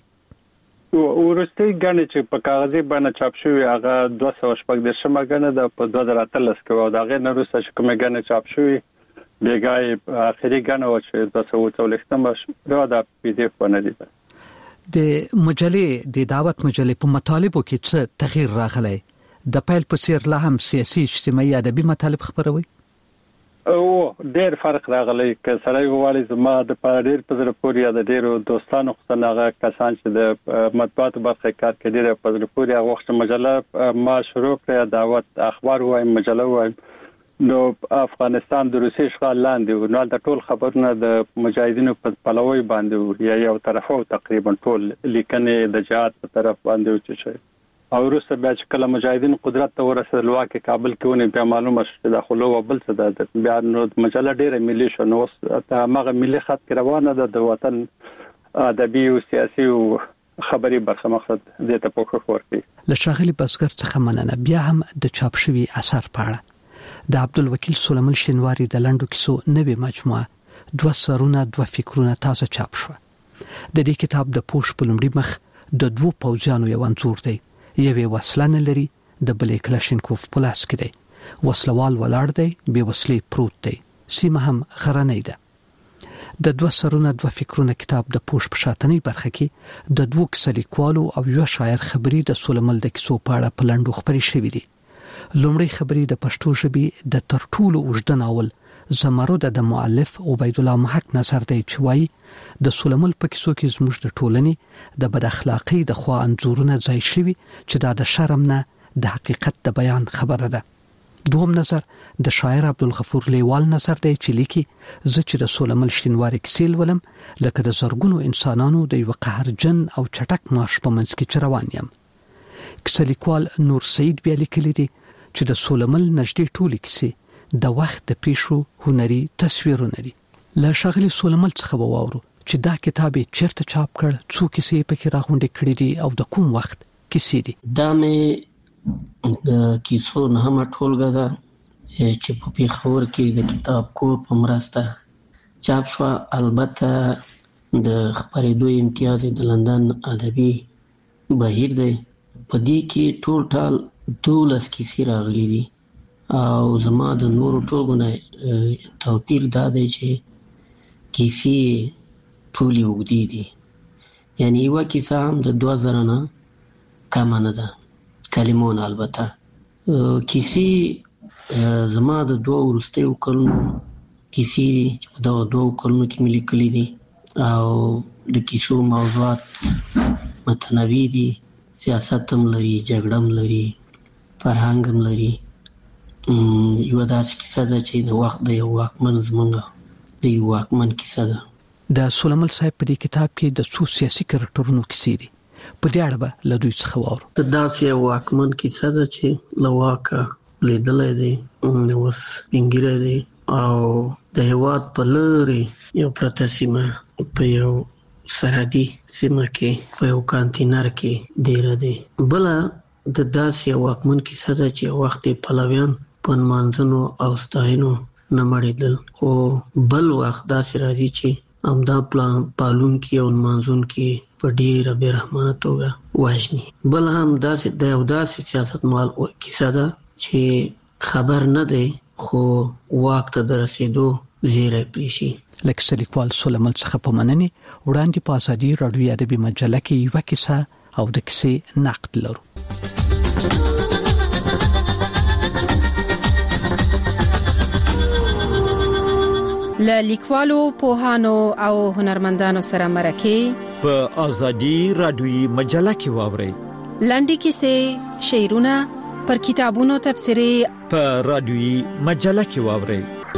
[SPEAKER 21] ورسي غني چې په کاغذي باندې چاپ شوی هغه 214 شمه غنه د په 2013 کې او دا غیر نورسته چې کومه غنه چاپ شوی بیګای اخري غنه و چې 214 دا پی ډی اف باندې دی
[SPEAKER 20] د مجلې د دعوت مجلې په مطالبو کې څه تغییر راغلی د پیل په څیر لا هم سیاسي اجتماعي ادبي مطالب خبروي
[SPEAKER 21] او ډېر فرق راغلی که سره ووالي زما د ډېر په زړه پورې د ډېرو دوستانو خصناغه کسان چې د مطبوعات برخه کار کوي ډېر په زړه پورې هغه وخت مجله ما شروع کړه دعوت اخبار وایم مجله وایم نو افغانستان د روسي اشغال لاندې نو د ټول خبرونه د مجاهدینو په پلوي باندې یو طرفو تقریبا ټول لیکنې د جهاد په طرف باندې چې شي او روسه بیا چې کله مجاهدین قدرت ته ورسېدل واکه کابل کې ونه بیا معلومه شوه د خلو وبل څه د بیا نو مجله ډیره ملي شو نو هغه ملي خط کې روانه ده د وطن ادبي او سیاسي او خبري برخه مقصد دې ته پوښښ ورکړي
[SPEAKER 20] لشاغلی بسګر څخه مننه بیا هم د چاپ شوی اثر پاړه د عبدالوکیل سلیمان شینواری د لندو کیسو نوې مجموعه 2 سرونه 2 فکرونه تازه چاپ شو د دې کتاب د پوش په لومړي مخ د 2 پوځیانو یو انځور دی یوه وسلانه لري د بلې کلاشینکوف په لاس کې دی وسلوال ولاړ دی به وسلې پروت دی سیمه هم غرنۍ ده د دوه سرونه دوه فکرونه کتاب د پوښ په شاتنی برخه کې د دوه کیسه لیکوالو او یو شاعر خبري د سولمل د کیسو په اړه په لنډو خبري شوې دي. لومړی خبري د پښتو ژبې د ترټولو اوږد ناول زمرد د مؤلف عبید الله محق نظر دی چې وایي د سولمل په کیسو کې زموږ د ټولنې د بد اخلاقۍ د خوا انځورونه ځای شوي چې دا د شرم نه د حقیقت د بیان خبره ده. دوم نظر د شاعر عبدالغفور لیوال نظر دی چې لیکي زه چې د سولمل شینواري کیسې ولم لکه د زرګونو انسانانو د یو قهرجن او چټک ماش په منځ کې روان یم. کیسه لیکوال نور سعید بیا لیکلی دی چې د سولمل نږدې ټولې کیسې د وخت د پیښو هنري تصویرونه دي. له ښاغلي سولمل څخه به واورو چې دا کتاب چیرته چاپ کړ، څو کیسې پکې راغونډې کړې دي او د کوم وخت کیسې دي.
[SPEAKER 22] دا مې د کیسو نهمه ټولګه ده چې په پیښور کې د کتاب کور په مرسته چاپ شو. البته د خپرېدو امتیاز د لندن ادبي بهیر دی. په دې کې ټول ټال 12 کیسې راغلي دي او زما د نورو ټولګو نه توپیر دا دی چې کیسې ټولې اوږدې دي، یعنی یوه کیسه هم د 2000 نه کمه نه ده کلمون. البته کیسې زما د 2 وروستیو کلونو کیسې چې په دغه 2 کلونو کې مې لیکلي دي او د کیسو موضوعات متنوع دي، سیاست هم لري، جګړه هم لري، فرهنګ هم لري. یوه داسې کیسه ده چې د وخت د یو واکمن زمونږ د یو واکمن کیسه ده.
[SPEAKER 20] د سولمل صاحب په دې کتاب کې د څو سیاسي کرکټرونو کیسې دي. په دې اړه به له دوی څخه واورو.
[SPEAKER 22] د داسې یو واکمن کیسه ده چې له واکه لیدلی دی، اوس سپینږیری دی او د هېواد په لرې یو پرته سیمه په یو سرحدي سیمه کې په یو کانتینر کې دیره دی. بله د داسې یو واکمن کیسه ده چې یو وخت پلویان په نمانځنو او ستاینو نه مړېدل، خو بل وخت داسې راځي چې همدا پالونکي او نمانځونکي په ډېره بې رحمانه توګه وژني. بل هم داسې د یو داسې سیاستمال کیسه ده چې خبر نه دی خو واک ته د رسېدو زیری پرېښي.
[SPEAKER 20] له کیسه لیکوال سولمل څخه په مننې وړاندې په ازادي راډیو ادبي مجله کې یوه کیسه او د کیسې نقد لرو.
[SPEAKER 1] له لیکوالو، پوهانو او هنرمندانو سره مرکه
[SPEAKER 5] په ازادي راډیوي مجله کې واورئ.
[SPEAKER 1] لنډې کیسې، شعرونه، پر کتابونو تبصرې
[SPEAKER 5] په راډیوي مجله کې واورئ.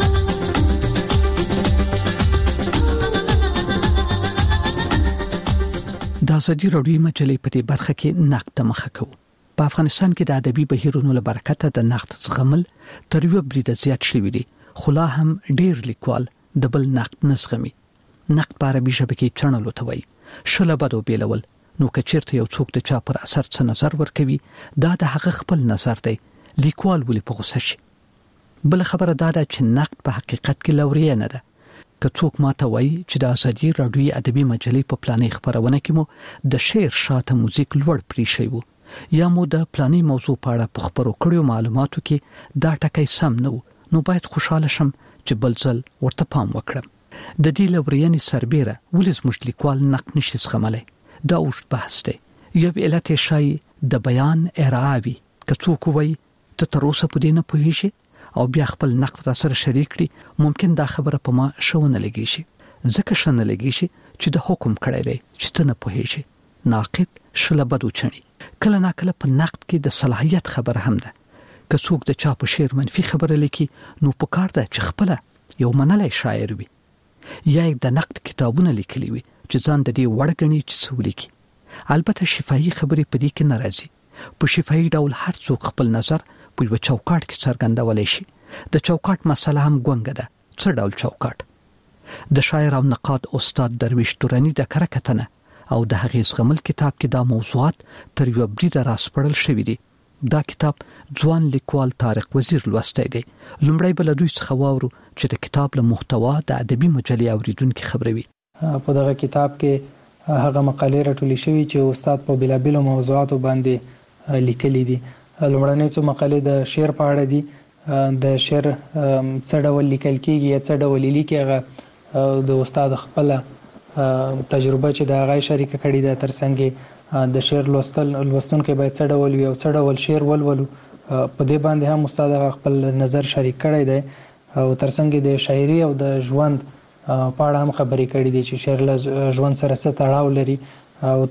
[SPEAKER 20] د ازادي راډیوي مجلې په دې برخه کې نقد مخه کوو. په افغانستان کې د ادبي بهیرونو له برکته د نقد زغمل تر یو بریده زیات شوی دی، خو لا هم ډیر لیکوال د بل نقد نه زغمي. نقد په عربي ژبه کې چڼلو ته وایي. شله بدو بیلول، نو که چیرته یو څوک د چا پر اثر څه نظر ورکوي دا د هغه خپل نظر دی، لیکوال ولې په غوسه شي. بل خبره دا ده چې نقد په حقیقت کې لوري نه ده. که څوک ماته وایي چې د ازادي راډیوي ادبي مجلې په پلانې خبرونه کې مو د شعر شاته موزیک لوړ پرې شوی وو یا مو د پلانې موضوع په اړه په خبرو کړیو معلوماتو کې دا ټکی سم نه و، نو باید خوشاله شم چې بل ځل ورته پام وکړم. د دې لوريانې سربېره ولې زموږ لیکوال نقد نشي زغملی؟ دا اوږد بحث دی. یو علت یې ښایي د بیان ارعا وي. که څوک وایي ته تر اوسه په دې نه پوهېږې او بیا خپل نقد را سره شریک کړي، ممکن دا خبره په ما ښه ونه لګي شي، ځکه ښه نه لګي شي چې د حکم کړی دی چې ته نه پوهېږې. ناقد شله بد وچڼي. کله ناکله په نقد کې د صلاحیت خبره هم ده. که څوک د چا په شعر منفي خبره لیکي، نو پکار ده چې خپله یو منلی شاعر وي یا د نقد کتابونه لیکلي وي چې ځان د دې وړ ګڼي چې څه ولیکي. البته شفاهي خبرې په دې کې نه راځي. په شفاهي ډول هر څوک خپل نظر په یو چوکاټ کې څرګندولی شي. د چوکاټ مسله هم ګونګه ده. څه ډول چوکاټ؟ د شاعر او نقاد استاد درویش تورنی د کره کتنه او د هغې زغمل کتاب کې دا موضوعات تر یو بریده راسپړل شوي دي. دا کتاب ځوان لیکوال طارق وزیر لوستی دی. لومړی به له دوی څخه واورو چې د کتاب له محتوا د ادبي مجلې اوریدونکي خبروي.
[SPEAKER 11] په دغه کتاب کې هغه مقالې راټولې شوي چې استاد په بېلابېلو موضوعاتو باندې لیکلي دي. لومړنۍ څو مقالې د شعر په اړه دي. د شعر څه ډول لیکل کېږي یا څه ډول لیکي، هغه د استاد خپل تجربه چې د هغه شریک کړي ده ترڅنګ د شعر لوستونکو باید څه ډول وي او څه ډول شعر ولولو په دې باندې هم استاد خپل نظر شریک کړی دی او ترڅنګ د شاعري او د ژوند په اړه هم خبرې کړې دي چې شعر له ژوند سره څه تړاو لري او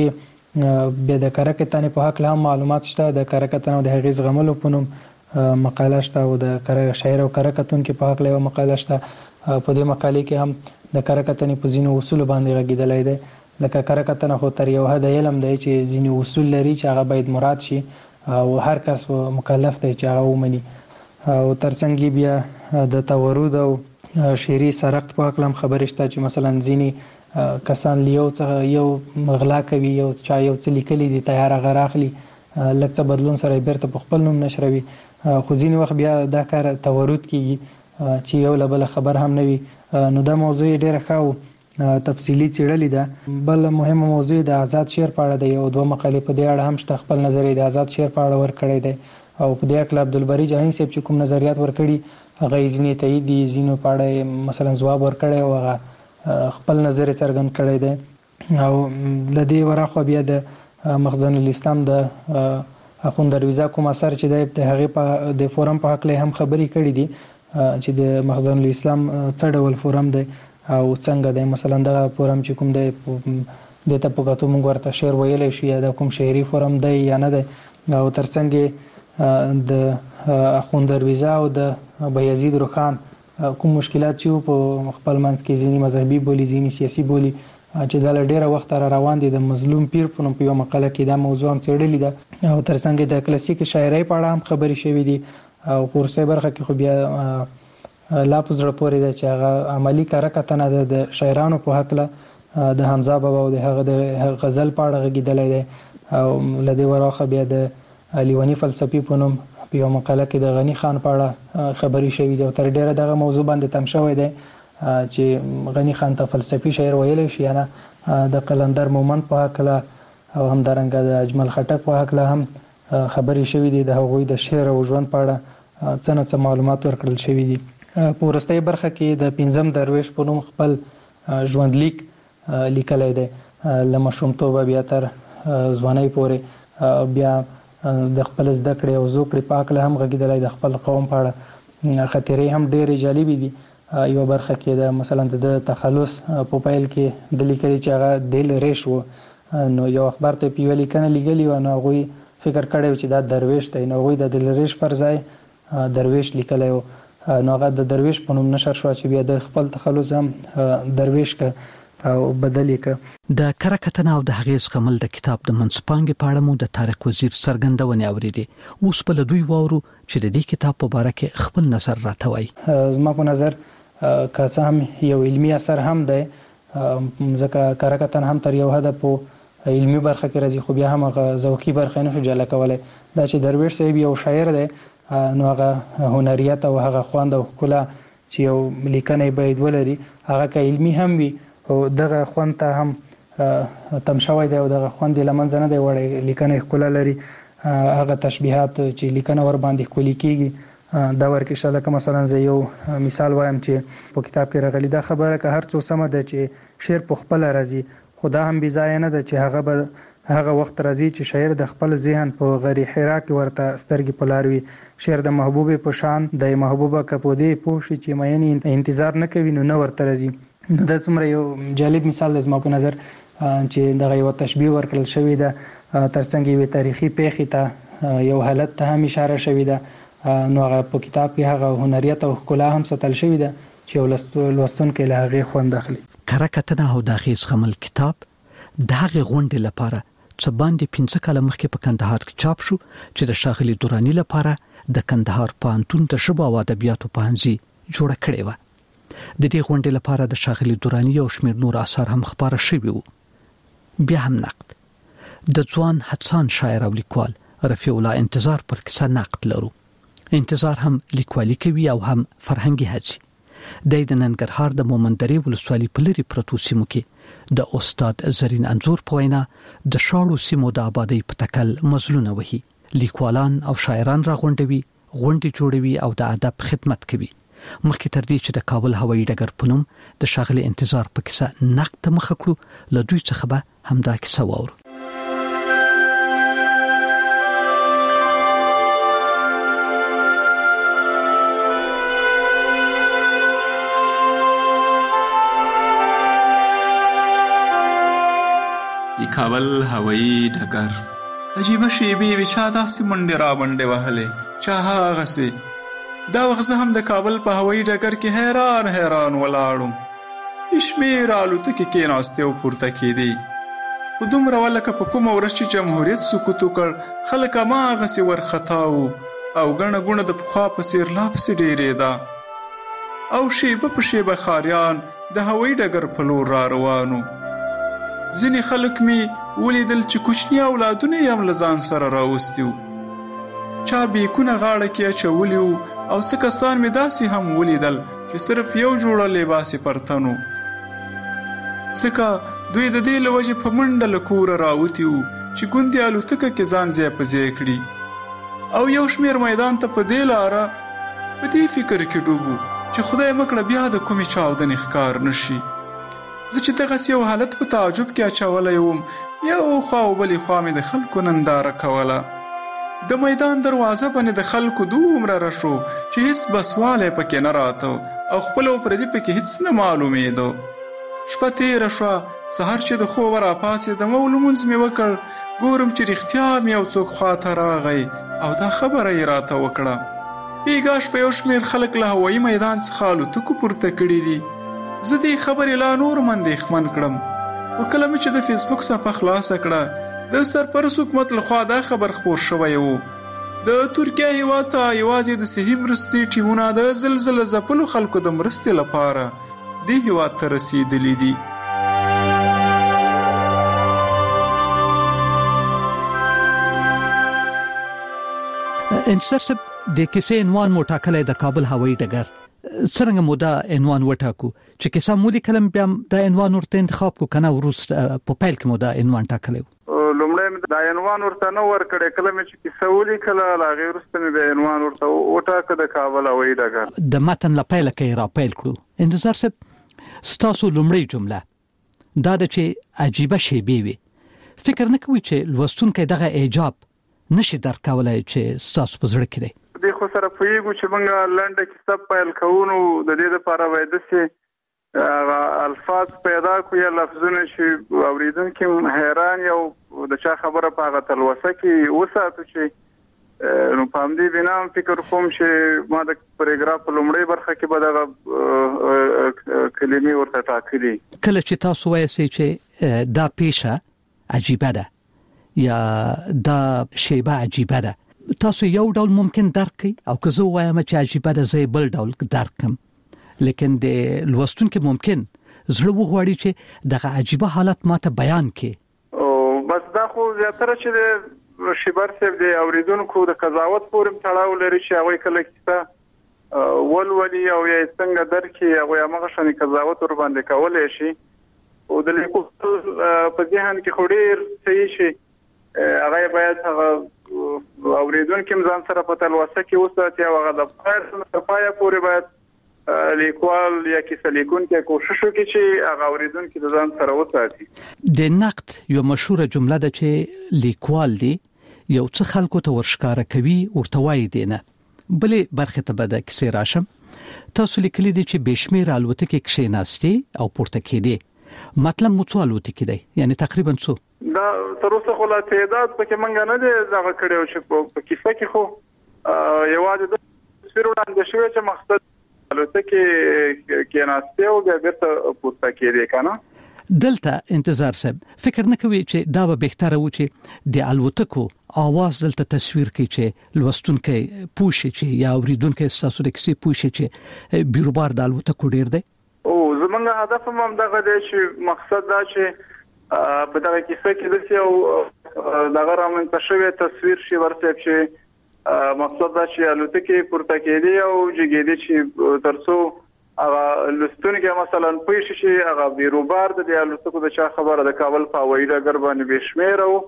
[SPEAKER 11] ترڅنګ بیا د کره کتنې په حق له هم معلومات شته د کره کتنې او د هغې زغملو په نوم مقاله شته او د شاعر او کره کتونکو په حق له مقاله شته په دې مقالې کې هم د کره کتنې په ځینو اصول باندې غږیدلی دی لکه کره کتنه خو تر یو حد علم دی چې ځینې اصول لري چې هغه باید مراد شي او هر کس مکلف دی چې هغه ومني او ترڅنګ بیا د تورود او شعري سرقت په حق هم خبرې شته چې مثلا ځینې کسان یو مغلا کوي یو چا یو څه لیکلي دي تیار هغه راخلي لږ څه بدلون سره بیرته په خپل نوم نشروي خو ځینې وخت بیا دا کار تورود کیږي چې یو له بله خبر هم نه وي نو دا موضوع ډېره ښه تفصیلي څېړلې ده بل مهمه موضوع د آزاد شعر په اړه دی او دوه مقالې په دې اړه هم شته خپل نظر د آزاد شعر په اړه ورکړی دی او په دې اړه عبدالبری جهاني صاحب چې کوم نظریات ورکړي هغه ځینې تایید دي ځینو په اړه مثلا ځواب ورکړی او هغه خپل نظر څرګند کړی دی او له دې ورخوا بیا د مخزن الاسلام د اخوند درویزه کوم اثر چې د هغې په د فورم په حق هم خبرې کړي دي چې د مخزن الاسلام څه ډول فورم دی او څنګه دی مثلا دغه فورم چې کوم دی د ته په کتو موږ ورته شعر ویلی شو یا د کوم شعري فورم دی یا نه دی او ترڅنګ د اخوند درویزه او د بایزید روخان کوم مشکلات چې په خپل منځ کې ځینې مذهبي بولي ځینې سیاسي بولي چې دا له ډېره وخته را روان دي د مظلوم پیر په نوم په یوه مقاله کې دا موضوع هم څېړلې ده او ترڅنګ د کلاسیک شاعرۍ په اړه هم خبرې شوي دي او په وروستۍ برخه کې خو بیا لا په زړه پورې ده چې هغه عملي کره کتنه ده د شاعرانو په هکله د حمزه بابا او د هغه د غزل په اړه غږېدلی دی او له دې ورخه بیا د لیوني فلسفي په نوم په یوه مقاله کې د غني خان په اړه خبرې شوي دي او تر ډېره دغه موضوع باندې تم شوی دی چې غني خان ته فلسفي شاعر ویلی شي یا نه د قلندر مومند په هکله او همدارنګه د اجمل خټک په هکله هم خبرې شوي دي د هغوی د شعر او ژوند په اړه څه نه څه معلومات ورکړل شوي دي په وروستۍ برخه کې د پنځم درویش په نوم خپل ژوندلیک لیکلی دی له ماشومتوبه بیا تر ځوانۍ پورې بیا د خپل زده کړې او زوکړې په هکله هم غږېدلی د خپل قوم په اړه خاطرې هم ډېرې جالبې دي یوه برخه کې د مثلا د تخلص په پیل کې د لیکلي چې هغه دل ریش و نو یو اخبار ته یوه لیکنه لیکلې وه نو هغوی فکر کړی و چې دا درویش دی نو هغوی د دل ریش پر ځای درویش لیکلی و نو هغه د درویش په نوم نشر شوه چې بیا د خپل تخلص هم درویش که او بدل یې که
[SPEAKER 20] د کره کتنه او د هغې زغمل د کتاب د منځپانګې په اړه مو د طارق وزیر څرګندونې اورېدې اوس به له دوی واورو چې د دې کتاب په باره کې خپل نظر راته وایي
[SPEAKER 11] زما په نظر که څه هم یو علمي اثر هم دی ځکه کره کتنه هم تر یو حده په علمي برخه کې راځي خو بیا هم هغه ذوقي برخه نه شو جلا کولی دا چې درویش صاحب یو شاعر دی نو هغه هنریت او هغه خوند او ښکلا چې یو لیکنه باید ولري هغه که علمي هم وي او دغه خوند ته هم تم شوی دی او دغه خوند یې له منځه نه دی وړی لیکنه ښکلا لري هغه تشبیهات چې لیکنه ور باندې ښکلي کېږي دا ورکې شه لکه مثلا زه یو مثال وایم چې په کتاب کې راغلی دا خبره که هر څو سمه ده چې شعر په خپله راځي خو دا هم بېځایه نه ده چې هغه به هغه وخت راځي چې شاعر د خپل ذهن په غیر حرا کې ورته سترګې په لار وي شعر د محبوبې په شان د محبوبه که په دې پوه شي چې مینې انتظار نه کوي نو نه ورته راځي نو دا څومره یو جالب مثال دی زما په نظر چې دغه یوه تشبیه ورکړل شوې ده ترڅنګ یوې تاریخي پیښې ته یو حالت ته هم اشاره شوې ده نو هغه په کتاب کې هغه هنریت او ښکلا هم ساتل شوې ده چې یو لوستونکی له هغې خوند اخلي
[SPEAKER 20] کره کتنه او د هغې زغمل کتاب د هغې غونډې لپاره څه باندې 15 کاله مخکې په کندهار کې چاپ شو چې د ښاغلي دراني لپاره د کندهار پوهنتون د ژبو او ادبیاتو پوهنځي جوړه کړې وه د دې غونډې لپاره د ښاغلي دراني او شمېر نور اثار هم خپاره شوي وو بیا هم نقد د ځوان هڅان شاعر او لیکوال رفیع الله انتظار پر کیسه نقد لرو انتظار هم لیکوالي کوي او هم فرهنګي هڅې د ننګرهار د مومند درې ولسوالۍ په لرې پرتو سیمو کې د استاد زرین انځور په وینا د شاړو سیمو د آبادۍ په تکل مزلونه وهي لیکوالان او شاعران راغونډوي غونډې جوړوي او د ادب خدمت کوي مخکې تر دې چې د کابل هوایي ډګر په نوم د ښاغلي انتظار په کیسه نقد مخ کړو له دوی څخه به همدا کیسه واورو.
[SPEAKER 2] د کابل هوایي ډګر عجیبه شیبې وې، چا داسې منډې را منډې وهلې، چا هغسې. دا وخت زه هم د کابل په هوایي ډګر کې حیران ولاړم. شمېر الوتکې کېناستې او پورته کېدې. په دومره ولکه په کومه ورځ چې جمهوریت سقوط وکړ، خلک هماغسې ورخطا وو او ګڼه ګوڼه د پخوا په څېر لا پسې ډېرېده. او شیبه په شیبه ښاریان د هوایي ډګر په لور را روانو. ځینې خلک می ولیدل چې کوچني اولادونه یې هم له ځان سره راوستي وو. چا بیکونه غاړه کې اچولي وو او څه کسان مې داسې هم ولیدل چې صرف یو جوړه لباس یې پر تن وو. ځکه دوی د دې له وجې په منډه له کوره راوتي وو چې ګوندې الوتکه کې ځان ځای په ځای کړي. او یو شمېر میدان ته په دې لاره په دې فکر کې ډوب وو چې خدای مکړه بیا د کومې چاودنې ښکار نشي. زه چې دغسې یو حالت په تعجب کې اچولی وم، یو خوا او بلې خوا مې د خلکو ننداره کوله. د میدان دروازه باندې د خلکو دومره رشو چې هیڅ بسوالی پکې نه راته او خپل او پردي پکې هیڅ نه معلومېدو. شپه تېره شوه، سهار چې د خوبه راپاڅېدم او لمونځ مې وکړ، ګورم چې رښتیا مې یو څوک خواته راغی او دا خبره یې راته وکړه. بیګا شپه یو شمېر خلک له هوایي میدان څخه الوتکو پورته کړي دي. زه دې خبرې لا نور اندېښمن کړم. او کله مې چې د فیسبوک صفحه خلاصه کړه، د سرپرست حکومت لخوا دا خبر خپور شوی و. د ترکیه هېواد ته یوازې د صحي مرستې ټیمونه د زلزله ځپلو خلکو د مرستې لپاره دې هېواد ته رسېدلي دي.
[SPEAKER 20] انتصار صاحب، د کیسې عنوان مو ټاکلی د کابل هوایي ډګر. څرنګه مو دا عنوان وټاکو چې کیسه مو لیکلم، بیا دا عنوان ورته انتخاب کو کنه وروسته په پیل کې مو دا عنوان ټاکلی و؟
[SPEAKER 21] لومړی دا عنوان ورته نه ورکړی، کله مې چې کیسه ولیکله له هغې وروسته مې بیا عنوان ورته وټاکه د کابل هوایي ډګر.
[SPEAKER 20] د متن له پیله کې را پیل کړو. انتظار صاحب، ستاسو لومړی جمله دا ده چې عجیبه شیبې وي. فکر نه کوئ چې لوستونکی دغه ایجاب نشي درک کولی چې ستاسو په زړه کې دی؟
[SPEAKER 21] دې خو سره پوهېږو چې موږ لنډه کیسه پیل کوو، نو د دې لپاره باید داسې الفاظ پیدا کړو یا لفظونه چې اورېدونکي حیران یا د چا خبره په هغه تلوسه کې وساتو چې نو په همدې بنا فکر کوم چې ما د پاراګراف په لومړۍ برخه کې به دغه کلمې ورته ټاکلي.
[SPEAKER 20] کله چې تاسو وایئ چې دا پیښه عجیبه ده یا دا شیبه عجیبه ده، تاسو یو ډول ممکن درک کړئ او که زه وایم چې عجیبه ده زه بل ډول درک کړم، لیکن د لوستونکو ممکن زړه وغواړي چې دغه عجیبه حالت ماته بیان کړي.
[SPEAKER 21] او بس دا خو زیاتره چې د شیبر صاحب د اوریدونکو د قضاوت پورې تړاو لري چې هغه کله کیسه ولولي او یا څنګه درکې هغه هغه شنه قضاوت ور باندې کولای شي. او د لیکو په ذهن کې خوري صحیح شي، هغه باید هغه اوریدونکو ځان سره په تلوسه کې وساتي او هغه د پای پورې باید لیکوال یا کیسه لیکونکي کوشش وکړي چې هغه اوریدونکو ځان سره وساتي.
[SPEAKER 20] د نقد یو مشهوره جمله ده چې لیکوال دی یو څه خلکو ته ورشکاره کوي ورته وایي دی نه. بلې برخه ته به د کیسې راشم. تاسو لیکلي دي چې بشمیر الوتکې کښېناستې او پورته کېدې. مطلب مو څو الوتکې دی؟ یعنی تقریبا څو؟
[SPEAKER 21] دا تر اوسه خو لا تعداد پکې مونږ نه دی ځای کړی چې په کیسه کې خو یوازې د تصویر وړاندې شوی چې مقصد الوتکې کېناستې او بیا بیرته پورته کېدې کنه.
[SPEAKER 20] دلته انتظار صاحب فکر نه کوي چې دا به بهتره و چې د الوتکو आवाज دلته تصویر کړي چې لوستونکي پوښي چې یا اوریدونکي تاسو د کیسې پوښي چې بیروبار د الوتکو ډیر دی؟
[SPEAKER 21] او زمونږ هدف هم دغه دی چې مقصد دا چې په دغه کیسه کې د یو دغه رامنځته شوی تصویر شي ورته چې مقصد دا چې الوتکې پورته کېدې او جګېدې چې ترڅو هغه لستونکي مثلا پېښ شي هغه بیروبار د الوتکو د چا خبره د کابل په هوایي ډګر باندې بشمیر او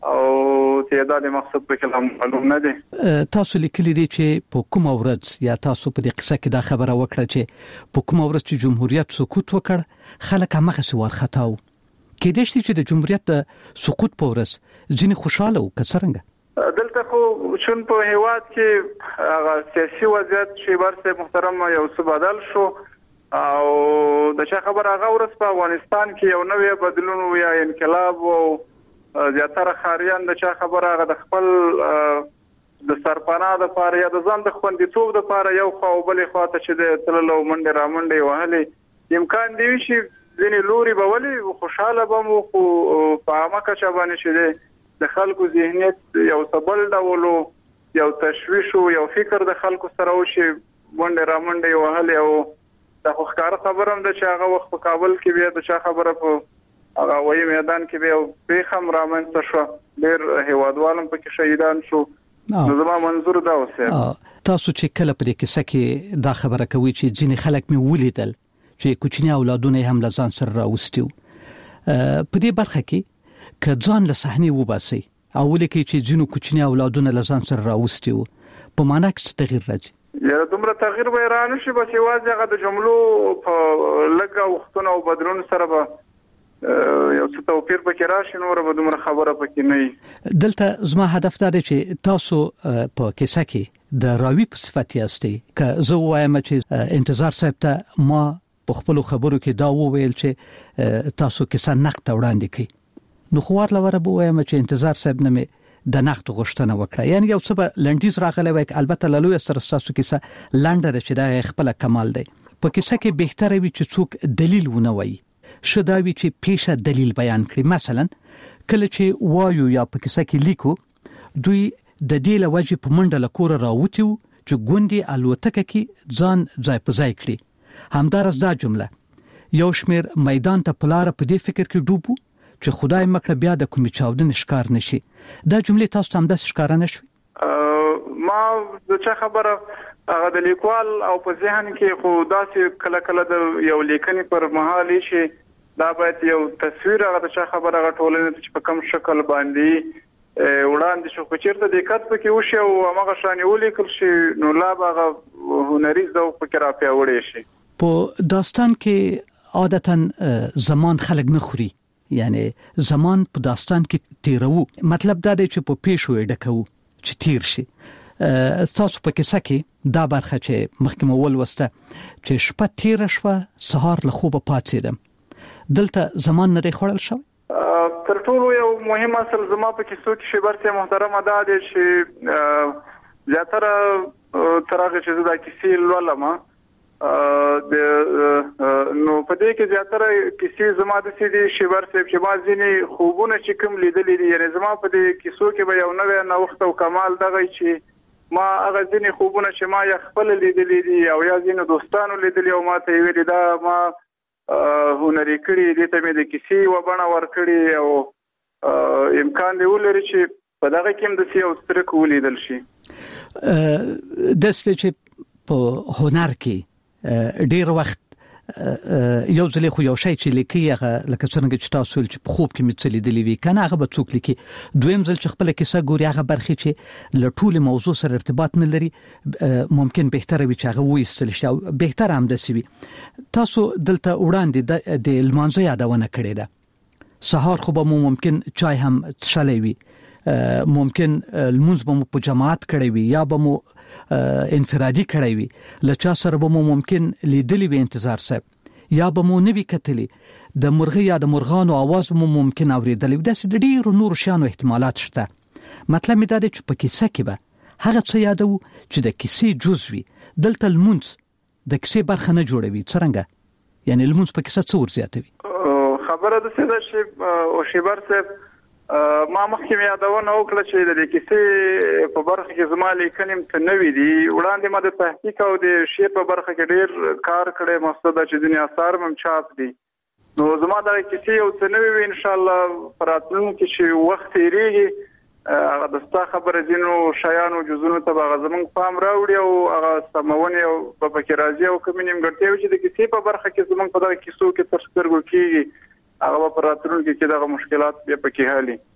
[SPEAKER 21] او تعداد مقصد په کلام معلوم نه دي.
[SPEAKER 20] تاسو لیکلي دي چې په کوم ورځ یا تاسو په دې قصه کې دا خبره وکړه چې په کوم ورځ چې جمهوریت سقوط وکړ خلک هغه څه ورختاو کې دې چې د جمهوریت سقوط په ورځ ځینې خوشاله او کڅرنګ
[SPEAKER 21] دلته خو شون په هیواد کې هغه سیاسي وضعیت چې ورسره محترم یو څه بدل شو او د چا خبر هغه ورس په افغانستان کې یو نوې بدلون یا انقلاب او زیاتره خاریان د چا خبر هغه د خپل د سرپناه د پاره یا د ځان د خوندیتوب د پاره یو خو بلې خواته چې د تللو منډه را منډه وهلې امکان دی چې ځینې لوري به ولي خوشاله بمو خو په امکه چا باندې چې د خلکو ذهنیت یو سبل ډولو یو تشویش او یو فکر د خلکو سره وشي منډه را منډه وهلې او د خوخکار خبرم د چا هغه وخت په کابل کې بیا د چا خبره په هغه وایي میدان کې به پیخم رامنځته شو ډېر هیوادوالم پکې شهیدان شو نو زما منظور دا اوسه
[SPEAKER 20] تاسو چې کله په دې کیسه کې دا خبره کوي چې ځینې خلک مې ولیدل چې کوچنی اولادونه هم لزان سره راوستیو په دې برخه کې که ځان له صحنې وباسي او ولیکي چې ځینو کوچنی اولادونه لزان سره راوستیو په معنا کې څه تغیر راځي
[SPEAKER 21] یا دومره تغیر به رانه شي بس یوازې هغه د جملو په لګه وختونه او بدلون سره به یو څه توپیر پکې راشي نور به دومره خبره پکې نه
[SPEAKER 20] دلته زما هدف دا دی چې تاسو په کیسه کې د راوی په صفت یاستئ که زه وایم چې انتظار صاحب ته ما په خپل خبرو کې دا وویل چې تاسو کیسه نقد وړاندې کړئ نو خوار لوره به وایم چې انتظار صاحب نه د نقد غوښتنه وکړه یعنی یو څه به لنډیز راغلی وای البته لالو سره تاسو کیسه لنډه چې دا خپل کمال دی په کیسه کې بهتره وي چې څوک دلیل ونه وایي شداوی چې پیشه دلیل بیان کړي مثلا کله چې وایو یا په کیسه کې لیکو دوی د دې لوجه په منډه لکور راوتیو چې ګوندې الوتکه کې ځان ځای په ځای کړي همدارس دا جمله یو شمیر میدان ته پلار په دې فکر کې ډوبو چې خدای مکړه بیا د کومې چاودن ښکار نشي دا جملې تاسو هم د ښکار نه شوي
[SPEAKER 21] ما د چا خبره هغه د لیکوال او په ذهن کې خو داسې کله کله د یو لیکنې پر مهال شي دا باید یو تصویر هغه د چا خبره هغه ټولنه چې په کوم شکل باندې وړاندې شو چیرته د دقت پکې وشي او هغه شانې ولیکل شي نو لا هغه هنري ذوق پکې را پیاوړی شي
[SPEAKER 20] په داستان کې عادتاً زمان خلک نه خوري یعنی زمان په داستان کې تیرو مطلب دا دی چې په پیښو ډکو چې تیر شي تاسو په کیسه کې دا برخه چې مخکې مول وسته چې شپه تیر شوه سهار له خوبه پاتېدم دلته زمان نه خړل شو
[SPEAKER 21] تر ټولو یو مهم اصل زما په کیسو کې شبرته محترم ادا دي چې زیاتره ترغه چې دا کیسې لولما د نو په دې کې زیاتره کیسې زما د سیدي شبرته چې بازینی خوبونه چې کوم لیدلې دي یعنی زما په دې کیسو کې به یو نوې نوښت او کمال دغه چې ما هغه ځینې خوبونه چې ما یا خپل لیدلې دي او یا ځینې دوستانو لیدلې او ما ته ویل دا ما هنري کړی دې ته مې د کیسې و بڼه ور کړی او امکان دی ولري چې په دغه کې هم د سیاو سترک ولیدل شي
[SPEAKER 20] د چې په هنر کې ډیر وخت یو ځل خو یو شی چې لیکي هغه لکه څنګه چې تاسو ول چې په خوب کې مڅلې دلی وی کنه هغه به څوک لیکي دویم ځل چې خپل کیسه ګوري هغه برخه چې له ټول موضوع سره ارتباط نه لري ممکن بهتره وي چې هغه وایستل شي او بهتره هم دسی وي تاسو دلته وړاندې د المانزه یادونه کړې ده سهار خو به ممکن چای هم تشلې وي ممکن المنز به په جماعت کړی وي یا به انفرادي کړی وي لچا سره به ممکن لیدلی وي انتظار صاحب یا به مو نوی کتلی د مرغی یا د مرغانو आवाज مو ممکن اوریدلی وي د ډیرو نور شانو احتمالات شته مطلب می دا چې په کیسه کې به هغه څه یادو چې د کیسې جزء وي دلته المنز د کیسې برخه نه جوړوي څنګه یعنی المنز په کیسه څه ور زیاتوي
[SPEAKER 21] خبره د څه ده چې او شیبر صاحب ما مخکې یادونه وکړه چې د کیسې په برخه کې زما لیکنې ته نوې دي وړاندې ما د تحقیق او د شعر په برخه کې ډېر کار کړی مقصد چې ځینې اثار هم چاپ دي نو زما د کیسې یو څه نوې وي ان شاء الله پراتلونکي چې وخت یې هغه د ستا خبره دینو شایانو جزونو ته هغه زمونږ پام راوړي او هغه سمونه او په پکې راځي او کوم نیمګړتیا چې د کیسې په برخه کې زمونږ په دغه کیسو کې تر سترګو کېږي هغه په راتلونکي کې دغه مشکلات بیا پکې حالي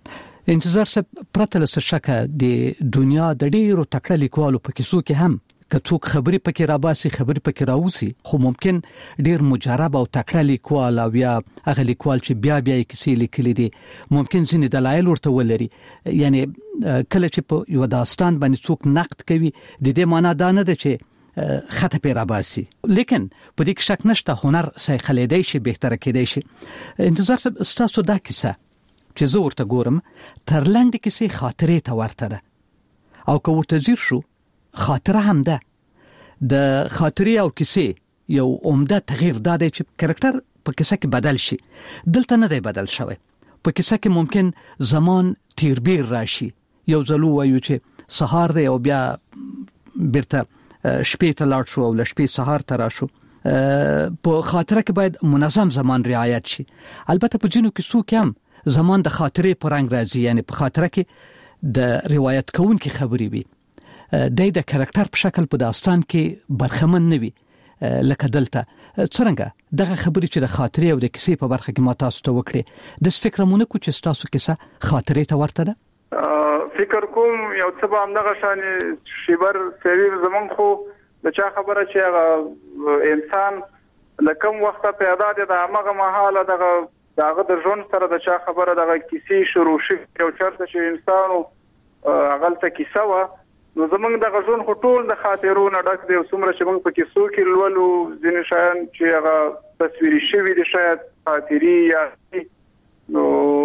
[SPEAKER 20] انتظار صاحب پرته له شکه د دنیا د ډیرو تکړه لیکوالو په کیسو کې هم که څوک خبرې پکې راباسي خبرې پکې راوسی خو ممکن ډیر مجرب او تکړه لیکوال او یا هغه لیکوال چې بیا کیسې لیکلي دي ممکن ځینې دلایل ورته ولري یعنی کله چې په یو داستان باندې څوک نقد کوي د دې معنی دا نه ده چې خطه پی راباسي لیکن په دې کې شک نشته هنر سای خلیدای شي بهتره کېدای شي انتظار صاحب ستاسو دا کیسه چې زه ورته ګورم تر لاندې کیسې خاطرې ته ورته ده او که ورته ځیر شو خاطره هم ده د خاطرې او کیسې یو عمده تغییر دا دی چې کریکټر په کیسه کې بدل شي دلته نه دی بدل شوی په کیسه کې ممکن زمان تیربیر راشي یو ځلو وایو چې سهار دی او بیا بیرته شپې ته لاړ شو او له شپې سهار ته راشو په خاطره کې باید منظم زمان رعایت شي البته په ځینو کیسو کې هم زمان د خاطرې په رنګ راځي یعنی په خاطره کې د روایت کوونکي خبرې وي د کریکټر په شکل په داستان کې برخمن نه وي لکه دلته څنګه دغه خبرې چې د خاطرې او د کیسې په برخه کې ما تاسو ته وکړې د فکرمونه کو چې تاسو کیسه خاطرې ته ورته ده
[SPEAKER 12] فکر کوم یو څه به همدغه شان شیبر سوي زمون خو د چا خبره چې هغه انسان لکم وخت پیدا دي د هغه محاله دغه د ژوند سره د چا خبره دغه کیسې شروع شي او چرته چې انسان هغه ته کیسه و نو زمونږ د غزون خو ټول د خاطرونو ډک دی څومره چې موږ په کیسو کې لولو ځینې شیان چې هغه تصویري شوي دي شاید خاطري یا نو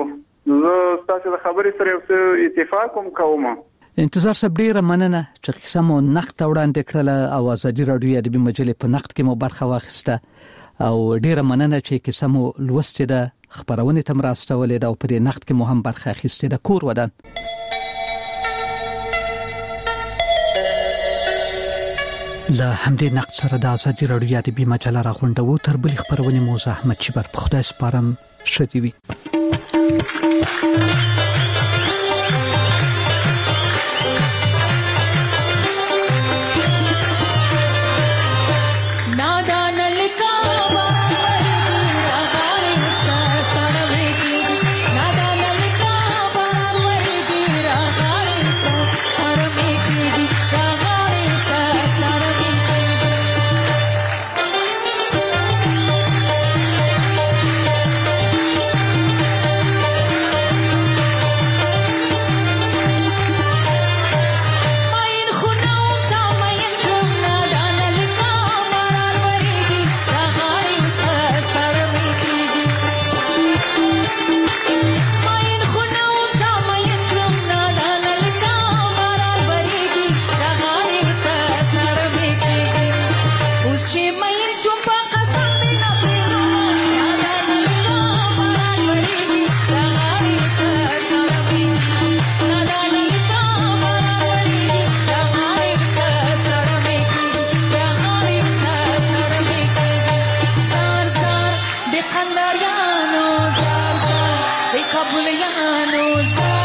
[SPEAKER 12] زه تاسو د خبرې سره یو څه اتفاق کوم
[SPEAKER 20] انتظار صاحب ډیره مننه چې قسم او نقد وړاندې کړل او ازادي رادیو ادبي مجلې په نقد کې مو برخه واخیسته او ډیره مننه چې قسم لوستې ده خبرونه تم راستولې ده او په دې نقد کې مو هم برخه اخیسته ده کور ودان له همدې نقد سره د ازادي رادیو ادبي مجله راغونډو تر بل خبرونه مو زحمت شبر په خدای سپارم شدي وي
[SPEAKER 13] Kabul yaano